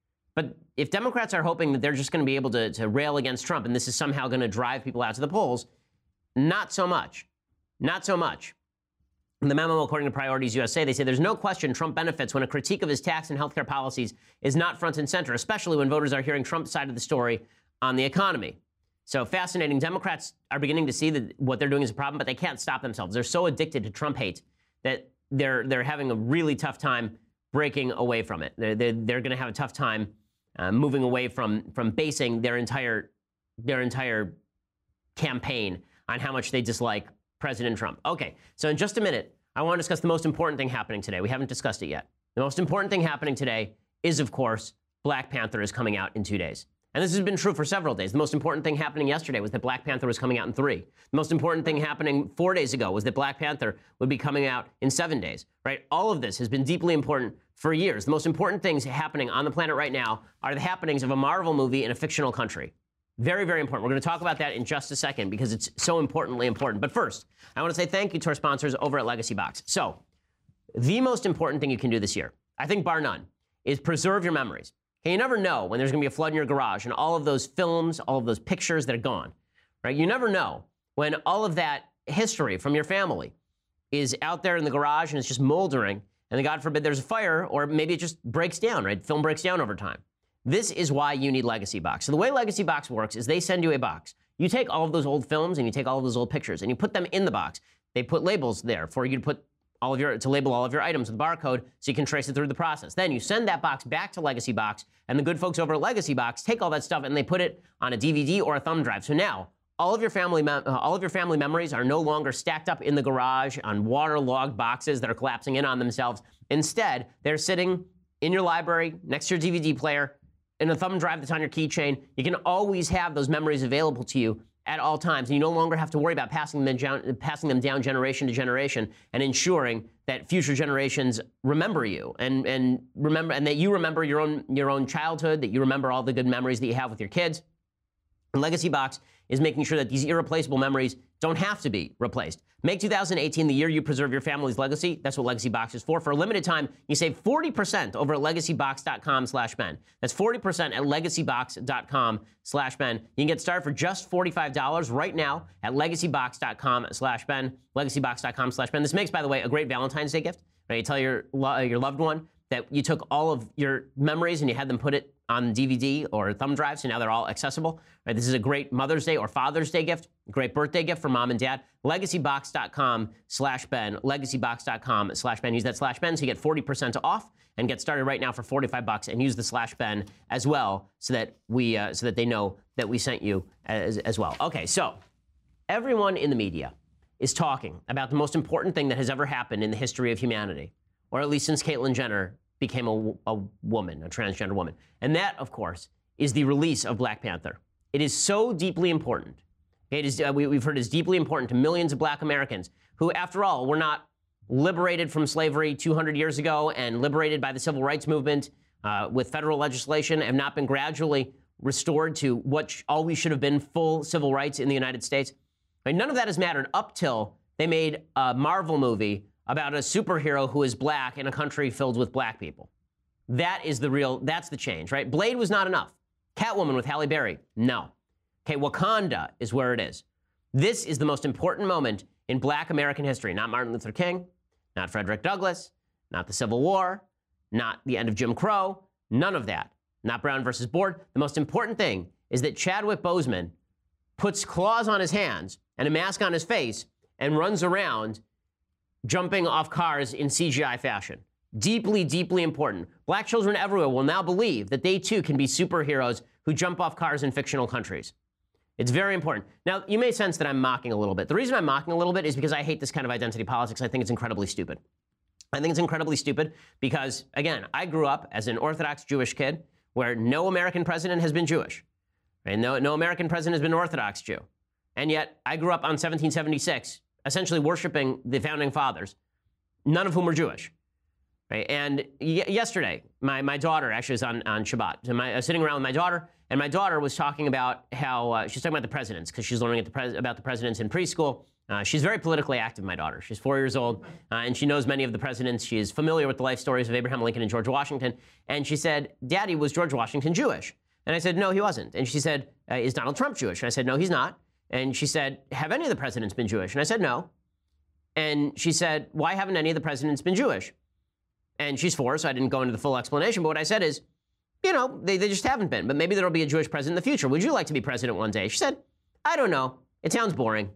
But if Democrats are hoping that they're just going to be able to, to rail against Trump and this is somehow going to drive people out to the polls, not so much. Not so much. In the memo, according to Priorities U S A, they say there's no question Trump benefits when a critique of his tax and healthcare policies is not front and center, especially when voters are hearing Trump's side of the story on the economy. So fascinating. Democrats are beginning to see that what they're doing is a problem, but they can't stop themselves. They're so addicted to Trump hate that they're they're having a really tough time breaking away from it. They're they're, they're going to have a tough time uh, moving away from from basing their entire their entire campaign on how much they dislike President Trump. Okay, so in just a minute, I want to discuss the most important thing happening today. We haven't discussed it yet. The most important thing happening today is, of course, Black Panther is coming out in two days. And this has been true for several days. The most important thing happening yesterday was that Black Panther was coming out in three. The most important thing happening four days ago was that Black Panther would be coming out in seven days, right? All of this has been deeply important for years. The most important things happening on the planet right now are the happenings of a Marvel movie in a fictional country. Very, very important. We're going to talk about that in just a second because it's so importantly important. But first, I want to say thank you to our sponsors over at Legacy Box. So, the most important thing you can do this year, I think bar none, is preserve your memories. Okay, you never know when there's going to be a flood in your garage and all of those films, all of those pictures that are gone, right? You never know when all of that history from your family is out there in the garage and it's just moldering, and then God forbid there's a fire, or maybe it just breaks down, right? Film breaks down over time. This is why you need Legacy Box. So the way Legacy Box works is they send you a box. You take all of those old films and you take all of those old pictures and you put them in the box. They put labels there for you to put all of your, to label all of your items with a barcode so you can trace it through the process. Then you send that box back to Legacy Box, and the good folks over at Legacy Box take all that stuff and they put it on a D V D or a thumb drive. So now all of your family, mem- uh, all of your family memories are no longer stacked up in the garage on waterlogged boxes that are collapsing in on themselves. Instead, they're sitting in your library next to your D V D player, in a thumb drive that's on your keychain. You can always have those memories available to you at all times. And you no longer have to worry about passing them down, passing them down generation to generation and ensuring that future generations remember you and, and remember, and that you remember your own, your own childhood, that you remember all the good memories that you have with your kids. And Legacy Box is making sure that these irreplaceable memories don't have to be replaced. Make two thousand eighteen the year you preserve your family's legacy. That's what Legacy Box is for. For a limited time, you save forty percent over at legacybox.com slash Ben. That's forty percent at legacybox.com slash Ben. You can get started for just forty-five dollars right now at legacybox.com slash Ben, legacybox.com slash Ben. This makes, by the way, a great Valentine's Day gift. Right? You tell your, lo- your loved one that you took all of your memories and you had them put it on D V D or thumb drive, so now they're all accessible. Right, this is a great Mother's Day or Father's Day gift, a great birthday gift for mom and dad. Legacybox.com slash Ben, legacybox.com slash Ben. Use that slash Ben so you get forty percent off and get started right now for forty-five bucks, and use the slash Ben as well so that we uh, so that they know that we sent you as, as well. Okay, so everyone in the media is talking about the most important thing that has ever happened in the history of humanity, or at least since Caitlyn Jenner became a, a woman, a transgender woman. And that, of course, is the release of Black Panther. It is so deeply important. It is, uh, we, we've heard it's deeply important to millions of Black Americans who, after all, were not liberated from slavery two hundred years ago and liberated by the civil rights movement uh, with federal legislation, have not been gradually restored to what sh- always should have been full civil rights in the United States. I mean, none of that has mattered up till they made a Marvel movie about a superhero who is Black in a country filled with Black people. That is the real, that's the change, right? Blade was not enough. Catwoman with Halle Berry, no. Okay, Wakanda is where it is. This is the most important moment in Black American history. Not Martin Luther King, not Frederick Douglass, not the Civil War, not the end of Jim Crow. None of that. Not Brown versus Board. The most important thing is that Chadwick Boseman puts claws on his hands and a mask on his face and runs around jumping off cars in C G I fashion. Deeply, deeply important. Black children everywhere will now believe that they too can be superheroes who jump off cars in fictional countries. It's very important. Now, you may sense that I'm mocking a little bit. The reason I'm mocking a little bit is because I hate this kind of identity politics. I think it's incredibly stupid. I think it's incredibly stupid because, again, I grew up as an Orthodox Jewish kid where no American president has been Jewish. Right? No, no American president has been an Orthodox Jew. And yet, I grew up on seventeen seventy-six, essentially worshiping the founding fathers, none of whom were Jewish. Right? And y- yesterday, my, my daughter actually was on, on Shabbat. So my, I was sitting around with my daughter, and my daughter was talking about how, uh, she's talking about the presidents, because she's learning at the pres- about the presidents in preschool. Uh, she's very politically active, my daughter. She's four years old, uh, and she knows many of the presidents. She is familiar with the life stories of Abraham Lincoln and George Washington. And she said, Daddy, was George Washington Jewish? And I said, no, he wasn't. And she said, uh, is Donald Trump Jewish? And I said, no, he's not. And she said, have any of the presidents been Jewish? And I said, no. And she said, why haven't any of the presidents been Jewish? And she's four, so I didn't go into the full explanation. But what I said is, you know, they, they just haven't been. But maybe there'll be a Jewish president in the future. Would you like to be president one day? She said, I don't know. It sounds boring.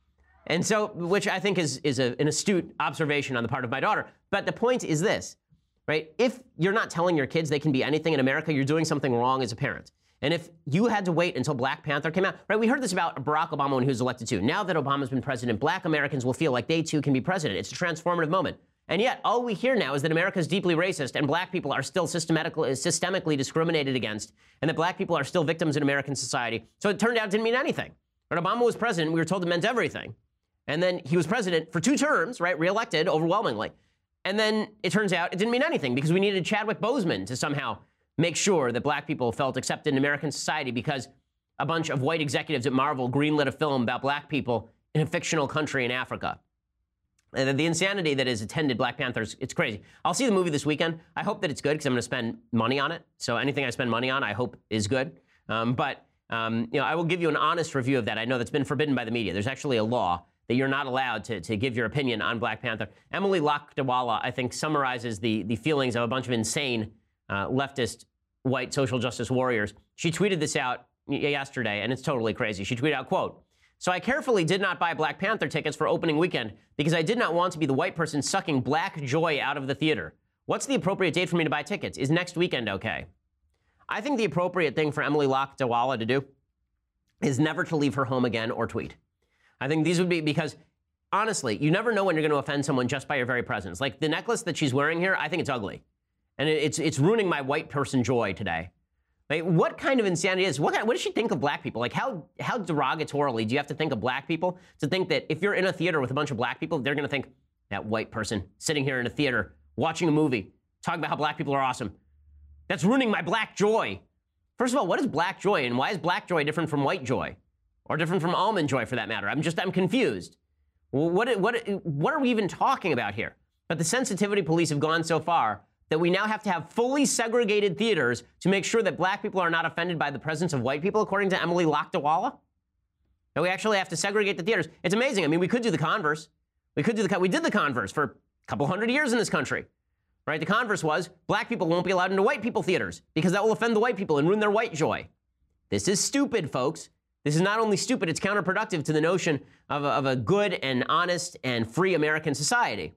And so, which I think is, is a, an astute observation on the part of my daughter. But the point is this, right? If you're not telling your kids they can be anything in America, you're doing something wrong as a parent. And if you had to wait until Black Panther came out, right? We heard this about Barack Obama when he was elected too. Now that Obama's been president, Black Americans will feel like they too can be president. It's a transformative moment. And yet, all we hear now is that America is deeply racist and Black people are still systematically, systemically discriminated against, and that Black people are still victims in American society. So it turned out it didn't mean anything. When Obama was president, we were told it meant everything. And then he was president for two terms, right, reelected overwhelmingly. And then it turns out it didn't mean anything because we needed Chadwick Boseman to somehow make sure that Black people felt accepted in American society because a bunch of white executives at Marvel greenlit a film about Black people in a fictional country in Africa. And the insanity that has attended Black Panthers, it's crazy. I'll see the movie this weekend. I hope that it's good because I'm going to spend money on it. So anything I spend money on, I hope is good. Um, but um, you know, I will give you an honest review of that. I know that's been forbidden by the media. There's actually a law that you're not allowed to, to give your opinion on Black Panther. Emily Lakdawala, I think, summarizes the, the feelings of a bunch of insane uh, leftist white social justice warriors. She tweeted this out yesterday, and it's totally crazy. She tweeted out, quote, so I carefully did not buy Black Panther tickets for opening weekend because I did not want to be the white person sucking black joy out of the theater. What's the appropriate date for me to buy tickets? Is next weekend okay? I think the appropriate thing for Emily Lakdawala to do is never to leave her home again or tweet. I think these would be, because honestly, you never know when you're going to offend someone just by your very presence. Like the necklace that she's wearing here, I think it's ugly. And it's it's ruining my white person joy today. Like, what kind of insanity is, what, what does she think of Black people? Like, how how derogatorily do you have to think of Black people to think that if you're in a theater with a bunch of Black people, they're going to think, that white person sitting here in a theater, watching a movie, talking about how Black people are awesome. That's ruining my Black joy. First of all, what is Black joy, and why is Black joy different from white joy? Or different from almond joy, for that matter? I'm just, I'm confused. What, what, what are we even talking about here? But the sensitivity police have gone so far that we now have to have fully segregated theaters to make sure that Black people are not offended by the presence of white people, according to Emily Lakdawala. And we actually have to segregate the theaters. It's amazing. I mean, we could do the converse. We could do the, we did the converse for a couple hundred years in this country, right? The converse was Black people won't be allowed into white people theaters because that will offend the white people and ruin their white joy. This is stupid, folks. This is not only stupid, it's counterproductive to the notion of a, of a good and honest and free American society.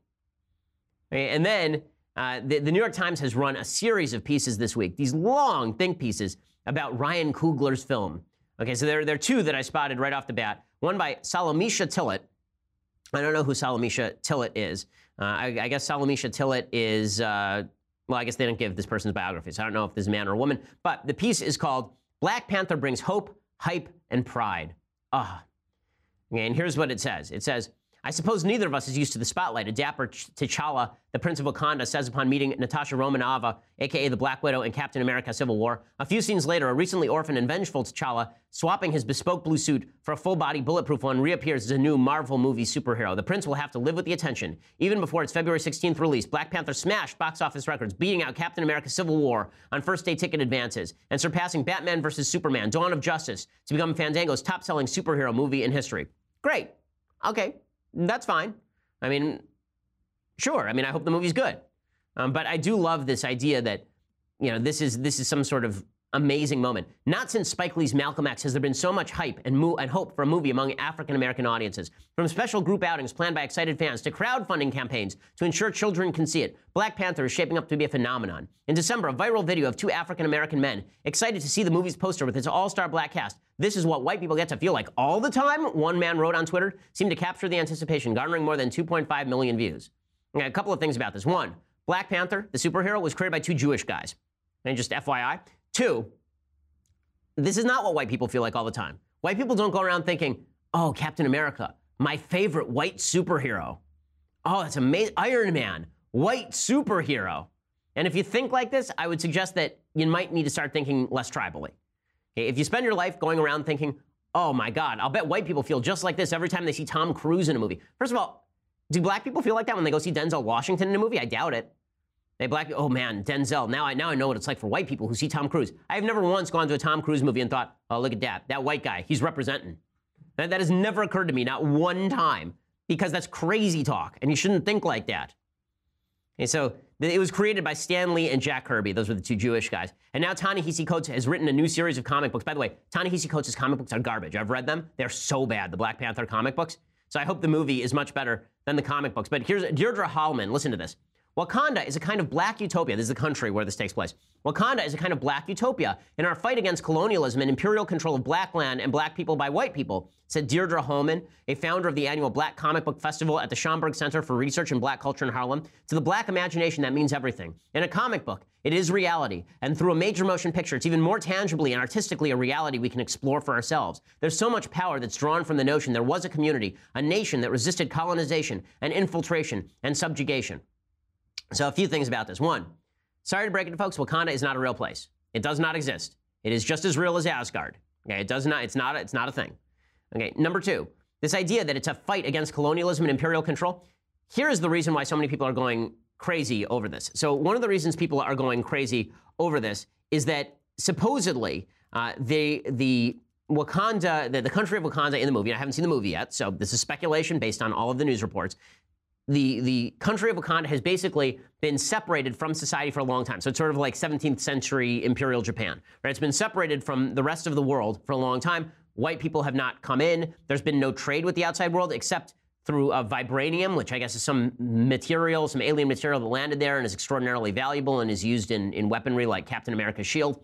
And then uh, the, the New York Times has run a series of pieces this week, these long think pieces about Ryan Coogler's film. Okay, so there, there are two that I spotted right off the bat. One by Salamisha Tillett. I don't know who Salamisha Tillett is. Uh, I, I guess Salamisha Tillett is, uh, well, I guess they didn't give this person's biography, so I don't know if this is a man or a woman. But the piece is called Black Panther Brings Hope, Hype, and Pride. Ah. And here's what it says. It says, I suppose neither of us is used to the spotlight. A dapper T'Challa, the Prince of Wakanda, says upon meeting Natasha Romanoff, a k a the Black Widow in Captain America Civil War. A few scenes later, a recently orphaned and vengeful T'Challa, swapping his bespoke blue suit for a full-body bulletproof one, reappears as a new Marvel movie superhero. The Prince will have to live with the attention. Even before its February sixteenth release, Black Panther smashed box office records, beating out Captain America Civil War on first-day ticket advances and surpassing Batman versus Superman, Dawn of Justice, to become Fandango's top-selling superhero movie in history. Great. Okay. That's fine. I mean, sure. I mean, I hope the movie's good. Um, but I do love this idea that you know, this is this is some sort of amazing moment. Not since Spike Lee's Malcolm X has there been so much hype and, mo- and hope for a movie among African-American audiences. From special group outings planned by excited fans to crowdfunding campaigns to ensure children can see it, Black Panther is shaping up to be a phenomenon. In December, a viral video of two African-American men excited to see the movie's poster with its all-star black cast. This is what white people get to feel like all the time, one man wrote on Twitter, seemed to capture the anticipation, garnering more than two point five million views. Okay, a couple of things about this. One, Black Panther, the superhero, was created by two Jewish guys. And just F Y I. Two, this is not what white people feel like all the time. White people don't go around thinking, oh, Captain America, my favorite white superhero. Oh, that's amazing. Iron Man, white superhero. And if you think like this, I would suggest that you might need to start thinking less tribally. Okay, if you spend your life going around thinking, oh my God, I'll bet white people feel just like this every time they see Tom Cruise in a movie. First of all, do black people feel like that when they go see Denzel Washington in a movie? I doubt it. Hey, black, oh man, Denzel. Now I now I know what it's like for white people who see Tom Cruise. I've never once gone to a Tom Cruise movie and thought, oh, look at that, that white guy, he's representing. That, that has never occurred to me, not one time, because that's crazy talk, and you shouldn't think like that. And so it was created by Stan Lee and Jack Kirby. Those were the two Jewish guys. And now Ta-Nehisi Coates has written a new series of comic books. By the way, Ta-Nehisi Coates' comic books are garbage. I've read them. They're so bad, the Black Panther comic books. So I hope the movie is much better than the comic books. But here's Deirdre Hallman. Listen to this. Wakanda is a kind of black utopia. This is the country where this takes place. Wakanda is a kind of black utopia in our fight against colonialism and imperial control of black land and black people by white people, said Deirdre Hallman, a founder of the annual Black Comic Book Festival at the Schomburg Center for Research in Black Culture in Harlem. To the black imagination, that means everything. In a comic book, it is reality. And through a major motion picture, it's even more tangibly and artistically a reality we can explore for ourselves. There's so much power that's drawn from the notion there was a community, a nation that resisted colonization and infiltration and subjugation. So a few things about this. One, sorry to break it to folks, Wakanda is not a real place. It does not exist. It is just as real as Asgard. Okay, it does not, it's not, it's not a thing. Okay, number two, this idea that it's a fight against colonialism and imperial control. Here is the reason why so many people are going crazy over this. So one of the reasons people are going crazy over this is that supposedly uh, the, the Wakanda, the, the country of Wakanda in the movie, I haven't seen the movie yet, so this is speculation based on all of the news reports. The, the country of Wakanda has basically been separated from society for a long time. So it's sort of like seventeenth century imperial Japan, right? It's been separated from the rest of the world for a long time. White people have not come in. There's been no trade with the outside world except through uh, vibranium, which I guess is some material, some alien material that landed there and is extraordinarily valuable and is used in, in weaponry like Captain America's shield.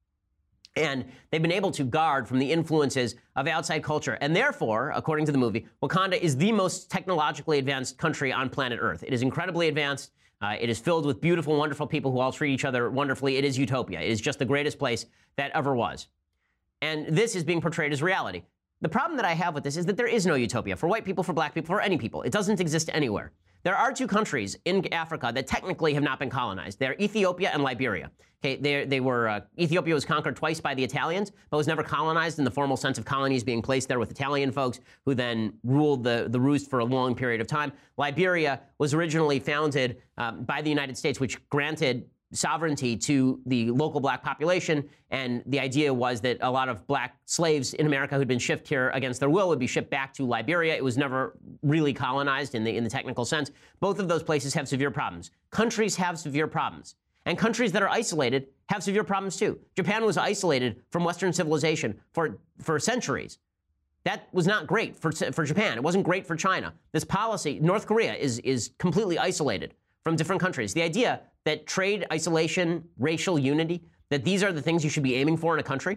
And they've been able to guard from the influences of outside culture. And therefore, according to the movie, Wakanda is the most technologically advanced country on planet Earth. It is incredibly advanced. Uh, it is filled with beautiful, wonderful people who all treat each other wonderfully. It is utopia. It is just the greatest place that ever was. And this is being portrayed as reality. The problem that I have with this is that there is no utopia for white people, for black people, for any people. It doesn't exist anywhere. There are two countries in Africa that technically have not been colonized. They're Ethiopia and Liberia. Okay, they, they were, uh, Ethiopia was conquered twice by the Italians, but was never colonized in the formal sense of colonies being placed there with Italian folks who then ruled the, the roost for a long period of time. Liberia was originally founded um, by the United States, which granted sovereignty to the local black population, and the idea was that a lot of black slaves in America who'd been shipped here against their will would be shipped back to Liberia. It was never really colonized in the, in the technical sense. Both of those places have severe problems. Countries have severe problems. And countries that are isolated have severe problems too. Japan was isolated from Western civilization for, for centuries. That was not great for, for Japan. It wasn't great for China. This policy, North Korea is, is completely isolated from different countries. The idea that trade, isolation, racial unity, that these are the things you should be aiming for in a country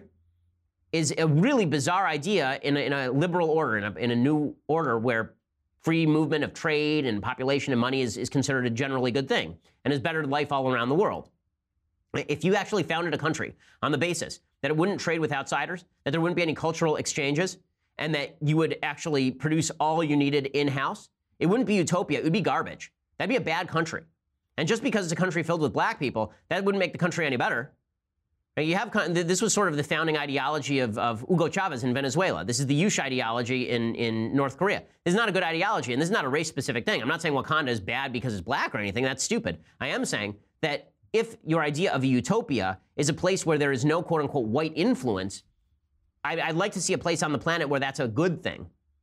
is a really bizarre idea in a, in a liberal order, in a, in a new order where free movement of trade and population and money is, is considered a generally good thing and is better life all around the world. If you actually founded a country on the basis that it wouldn't trade with outsiders, that there wouldn't be any cultural exchanges, and that you would actually produce all you needed in-house, it wouldn't be utopia, it would be garbage. That'd be a bad country. And just because it's a country filled with black people, that wouldn't make the country any better. You have, this was sort of the founding ideology of, of Hugo Chavez in Venezuela. This is the Yush ideology in, in North Korea. This is not a good ideology, and this is not a race-specific thing. I'm not saying Wakanda is bad because it's black or anything. That's stupid. I am saying that if your idea of a utopia is a place where there is no quote-unquote white influence, I, I'd like to see a place on the planet where that's a good thing.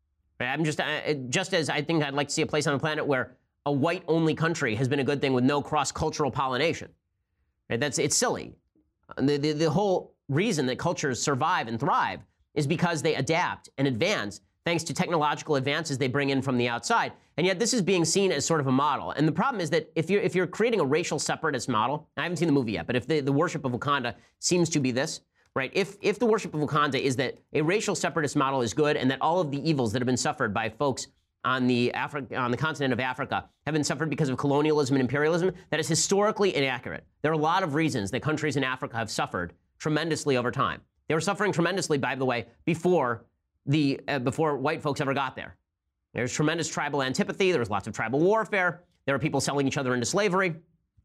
I'm just, uh, just as I think I'd like to see a place on the planet where a white-only country has been a good thing with no cross-cultural pollination. Right? That's it's silly. The, the, the whole reason that cultures survive and thrive is because they adapt and advance thanks to technological advances they bring in from the outside. And yet this is being seen as sort of a model. And the problem is that if you're, if you're creating a racial separatist model, I haven't seen the movie yet, but if the, the worship of Wakanda seems to be this, right? If, if the worship of Wakanda is that a racial separatist model is good and that all of the evils that have been suffered by folks on the, Afri- on the continent of Africa have been suffered because of colonialism and imperialism, that is historically inaccurate. There are a lot of reasons that countries in Africa have suffered tremendously over time. They were suffering tremendously, by the way, before the uh, before white folks ever got there. There's tremendous tribal antipathy. There was lots of tribal warfare. There were people selling each other into slavery.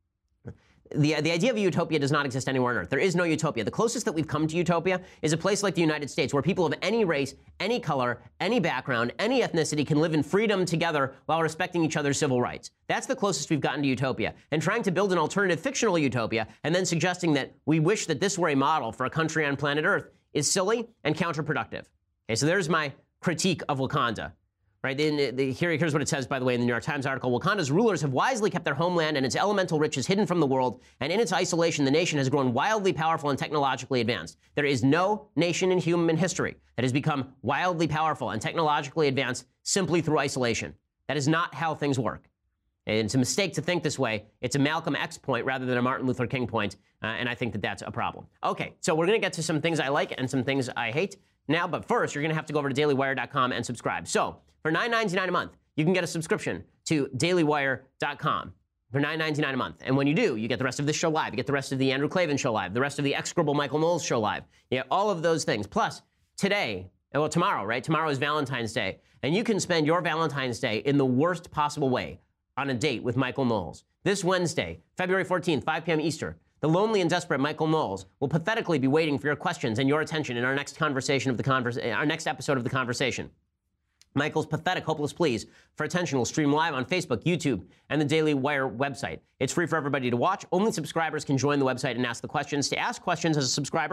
The, the idea of a utopia does not exist anywhere on earth. There is no utopia. The closest that we've come to utopia is a place like the United States where people of any race, any color, any background, any ethnicity can live in freedom together while respecting each other's civil rights. That's the closest we've gotten to utopia. And trying to build an alternative fictional utopia and then suggesting that we wish that this were a model for a country on planet Earth is silly and counterproductive. Okay, so there's my critique of Wakanda. Right, the, the, here, here's what it says, by the way, in the New York Times article. Wakanda's rulers have wisely kept their homeland and its elemental riches hidden from the world, and in its isolation, the nation has grown wildly powerful and technologically advanced. There is no nation in human history that has become wildly powerful and technologically advanced simply through isolation. That is not how things work. And it's a mistake to think this way. It's a Malcolm X point rather than a Martin Luther King point, uh, and I think that that's a problem. Okay, so we're going to get to some things I like and some things I hate now, but first, you're going to have to go over to daily wire dot com and subscribe. So, for nine ninety-nine a month, you can get a subscription to daily wire dot com for nine ninety-nine a month. And when you do, you get the rest of this show live. You get the rest of the Andrew Klavan show live, the rest of the execrable Michael Knowles show live. You get all of those things. Plus, today, well, tomorrow, right? Tomorrow is Valentine's Day. And you can spend your Valentine's Day in the worst possible way on a date with Michael Knowles. This Wednesday, February fourteenth, five p.m. Eastern, the lonely and desperate Michael Knowles will pathetically be waiting for your questions and your attention in our next conversation of the converse, our next episode of The Conversation. Michael's pathetic, hopeless pleas for attention will stream live on Facebook, YouTube, and the Daily Wire website. It's free for everybody to watch. Only subscribers can join the website and ask the questions. To ask questions as a subscriber,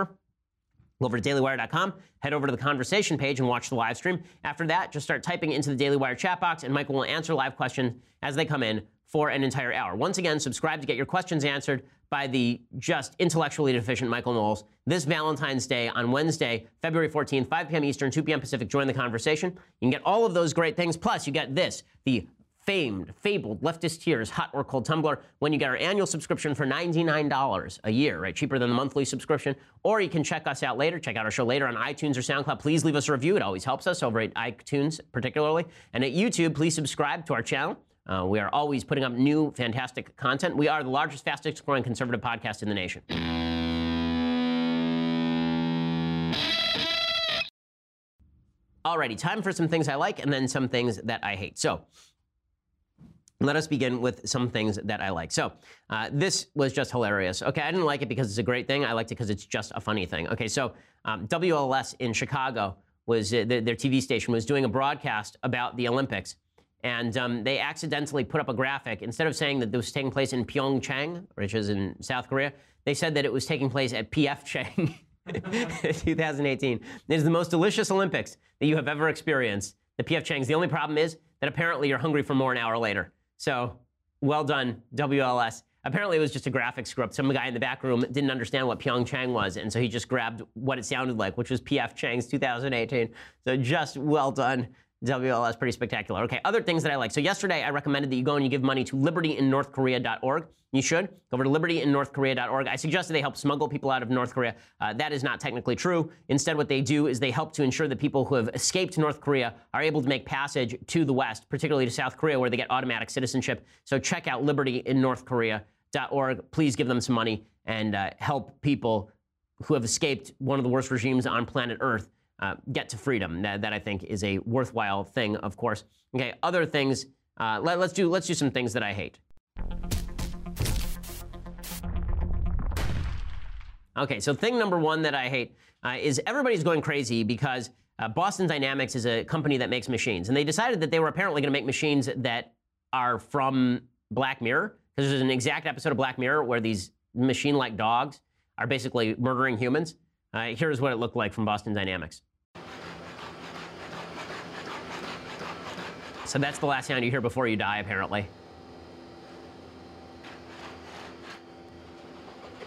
go over to daily wire dot com, head over to the conversation page and watch the live stream. After that, just start typing into the Daily Wire chat box, and Michael will answer live questions as they come in for an entire hour. Once again, subscribe to get your questions answered by the just intellectually deficient Michael Knowles this Valentine's Day on Wednesday, February fourteenth, five p.m. Eastern, two p.m. Pacific. Join the conversation. You can get all of those great things. Plus, you get this, the famed, fabled Leftist Tears hot or cold tumbler when you get our annual subscription for ninety-nine dollars a year, right? Cheaper than the monthly subscription. Or you can check us out later, check out our show later on iTunes or SoundCloud. Please leave us a review. It always helps us over at iTunes particularly. And at YouTube, please subscribe to our channel. Uh, we are always putting up new, fantastic content. We are the largest, fastest growing conservative podcast in the nation. Alrighty, time for some things I like and then some things that I hate. So, let us begin with some things that I like. So, uh, this was just hilarious. Okay, I didn't like it because it's a great thing. I liked it because it's just a funny thing. Okay, so um, W L S in Chicago was, uh, their, their T V station was doing a broadcast about the Olympics. And um, they accidentally put up a graphic. Instead of saying that this was taking place in Pyeongchang, which is in South Korea, they said that it was taking place at P F Chang twenty eighteen. It is the most delicious Olympics that you have ever experienced. The P F Changs. The only problem is that apparently you're hungry for more an hour later. So, well done, W L S. Apparently it was just a graphic script. Some guy in the back room didn't understand what Pyeongchang was, and so he just grabbed what it sounded like, which was P F Chang's two thousand eighteen. So just well done, W L S, pretty spectacular. Okay, other things that I like. So yesterday I recommended that you go and you give money to liberty in north korea dot org. You should. Go over to liberty in north korea dot org. I suggested they help smuggle people out of North Korea. Uh, that is not technically true. Instead, what they do is they help to ensure that people who have escaped North Korea are able to make passage to the West, particularly to South Korea, where they get automatic citizenship. So check out liberty in north korea dot org. Please give them some money and uh, help people who have escaped one of the worst regimes on planet Earth Uh, get to freedom. That, that I think is a worthwhile thing, of course. Okay, other things. Uh, let, let's do let's do some things that I hate. Okay, so thing number one that I hate uh, is everybody's going crazy because uh, Boston Dynamics is a company that makes machines, and they decided that they were apparently going to make machines that are from Black Mirror, because there's an exact episode of Black Mirror where these machine-like dogs are basically murdering humans. Uh, here's what it looked like from Boston Dynamics. So that's the last sound you hear before you die, apparently.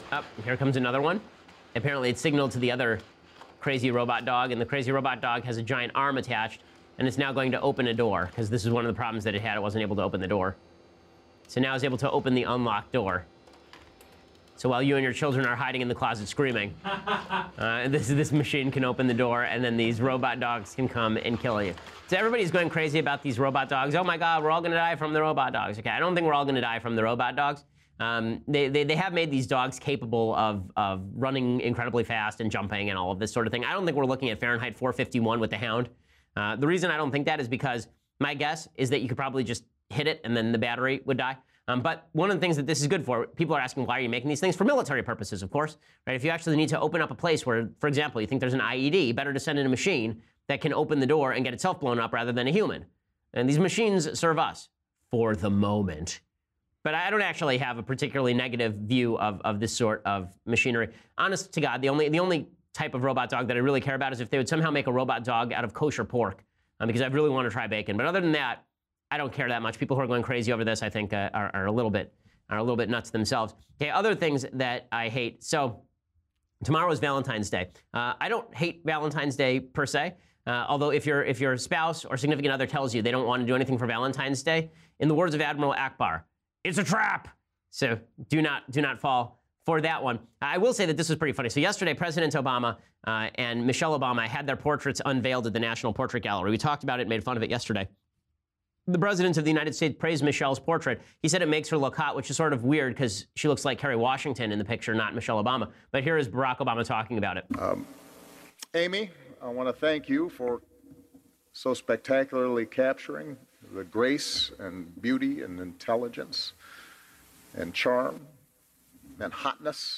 Oh, here comes another one. Apparently it's signaled to the other crazy robot dog, and the crazy robot dog has a giant arm attached, and it's now going to open a door, because this is one of the problems that it had. It wasn't able to open the door. So now it's able to open the unlocked door. So while you and your children are hiding in the closet screaming, uh, this, this machine can open the door, and then these robot dogs can come and kill you. So everybody's going crazy about these robot dogs. Oh my God, we're all gonna die from the robot dogs. Okay, I don't think we're all gonna die from the robot dogs. Um, they, they, they have made these dogs capable of, of running incredibly fast and jumping and all of this sort of thing. I don't think we're looking at Fahrenheit four fifty-one with the Hound. Uh, the reason I don't think that is because my guess is that you could probably just hit it and then the battery would die. Um, but one of the things that this is good for, people are asking, why are you making these things? For military purposes, of course. Right? If you actually need to open up a place where, for example, you think there's an I E D, better to send in a machine that can open the door and get itself blown up rather than a human. And these machines serve us for the moment. But I don't actually have a particularly negative view of, of this sort of machinery. Honest to God, the only, the only type of robot dog that I really care about is if they would somehow make a robot dog out of kosher pork, um, because I really want to try bacon. But other than that, I don't care that much. People who are going crazy over this, I think, uh, are, are a little bit are a little bit nuts themselves. Okay, other things that I hate. So tomorrow is Valentine's Day. Uh, I don't hate Valentine's Day per se. Uh, although if your if your spouse or significant other tells you they don't want to do anything for Valentine's Day, in the words of Admiral Akbar, it's a trap. So do not do not fall for that one. I will say that this was pretty funny. So yesterday, President Obama uh, and Michelle Obama had their portraits unveiled at the National Portrait Gallery. We talked about it, made fun of it yesterday. The President of the United States praised Michelle's portrait. He said it makes her look hot, which is sort of weird because she looks like Kerry Washington in the picture, not Michelle Obama. But here is Barack Obama talking about it.
Um, Amy, I want to thank you for so spectacularly capturing the grace and beauty and intelligence and charm and hotness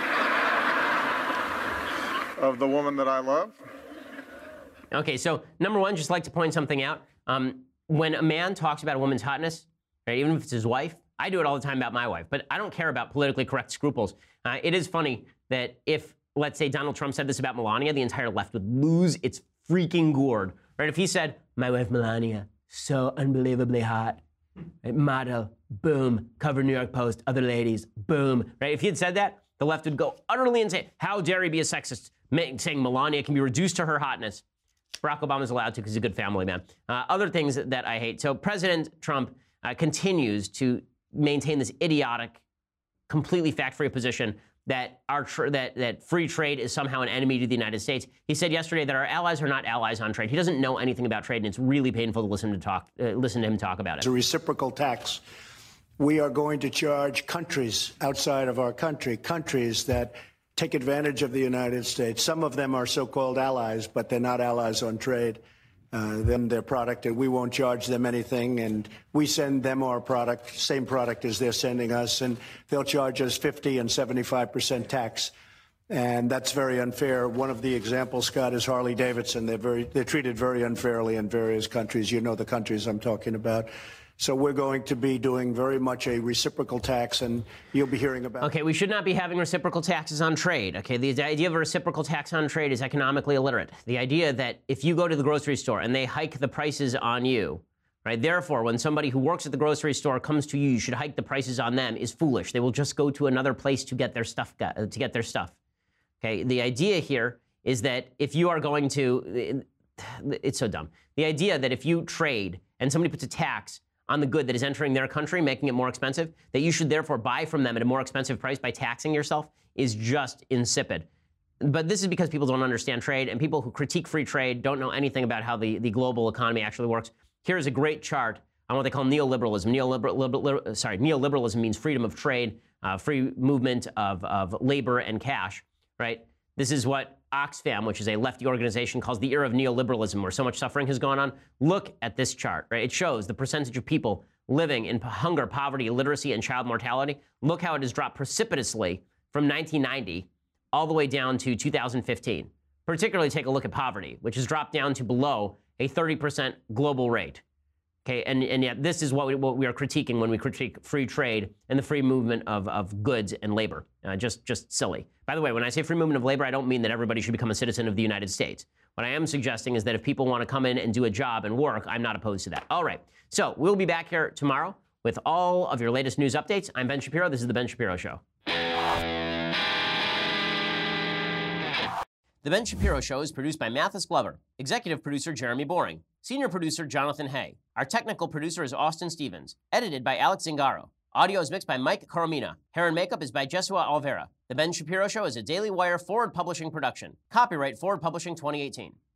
of the woman that I love.
Okay, so number one, just like to point something out. Um, when a man talks about a woman's hotness, right, even if it's his wife, I do it all the time about my wife, but I don't care about politically correct scruples. Uh, it is funny that if, let's say, Donald Trump said this about Melania, the entire left would lose its freaking gourd. Right? If he said, my wife Melania, so unbelievably hot, right? Model, boom, cover New York Post, other ladies, boom. Right? If he had said that, the left would go utterly insane. How dare he be a sexist, saying Melania can be reduced to her hotness. Barack Obama's allowed to because he's a good family man. Uh, other things that I hate. So President Trump uh, continues to maintain this idiotic, completely fact-free position that our tr- that that free trade is somehow an enemy to the United States. He said yesterday that our allies are not allies on trade. He doesn't know anything about trade, and it's really painful to listen to talk uh, listen to him talk about it.
It's a reciprocal tax. We are going to charge countries outside of our country, countries that take advantage of the United States. Some of them are so-called allies, but they're not allies on trade. Uh, them, their product, and we won't charge them anything, and we send them our product, same product as they're sending us, and they'll charge us fifty and seventy-five percent tax, and that's very unfair. One of the examples, Scott, is Harley Davidson. They're very, they're treated very unfairly in various countries. You know the countries I'm talking about. So we're going to be doing very much a reciprocal tax, and you'll be hearing about.
Okay, we should not be having reciprocal taxes on trade. Okay, the, the idea of a reciprocal tax on trade is economically illiterate. The idea that if you go to the grocery store and they hike the prices on you, right? Therefore, when somebody who works at the grocery store comes to you, you should hike the prices on them is foolish. They will just go to another place to get their stuff. To get their stuff. Okay, the idea here is that if you are going to, it's so dumb. The idea that if you trade and somebody puts a tax on the good that is entering their country, making it more expensive, that you should therefore buy from them at a more expensive price by taxing yourself is just insipid. But this is because people don't understand trade, and people who critique free trade don't know anything about how the, the global economy actually works. Here's a great chart on what they call neoliberalism. Neoliberal, liberal, sorry, neoliberalism means freedom of trade, uh, free movement of, of labor and cash, right? This is what Oxfam, which is a lefty organization, calls the era of neoliberalism, where so much suffering has gone on. Look at this chart, right? It shows the percentage of people living in hunger, poverty, illiteracy, and child mortality. Look how it has dropped precipitously from nineteen ninety all the way down to two thousand fifteen. Particularly take a look at poverty, which has dropped down to below a thirty percent global rate. Okay, and, and yet this is what we, what we are critiquing when we critique free trade and the free movement of, of goods and labor. Uh, just, just silly. By the way, when I say free movement of labor, I don't mean that everybody should become a citizen of the United States. What I am suggesting is that if people want to come in and do a job and work, I'm not opposed to that. All right, so we'll be back here tomorrow with all of your latest news updates. I'm Ben Shapiro. This is The Ben Shapiro Show. The Ben Shapiro Show is produced by Mathis Glover, executive producer Jeremy Boring, senior producer Jonathan Hay. Our technical producer is Austin Stevens, edited by Alex Zingaro. Audio is mixed by Mike Coromina. Hair and makeup is by Jesua Alvera. The Ben Shapiro Show is a Daily Wire Forward Publishing production. Copyright Forward Publishing twenty eighteen.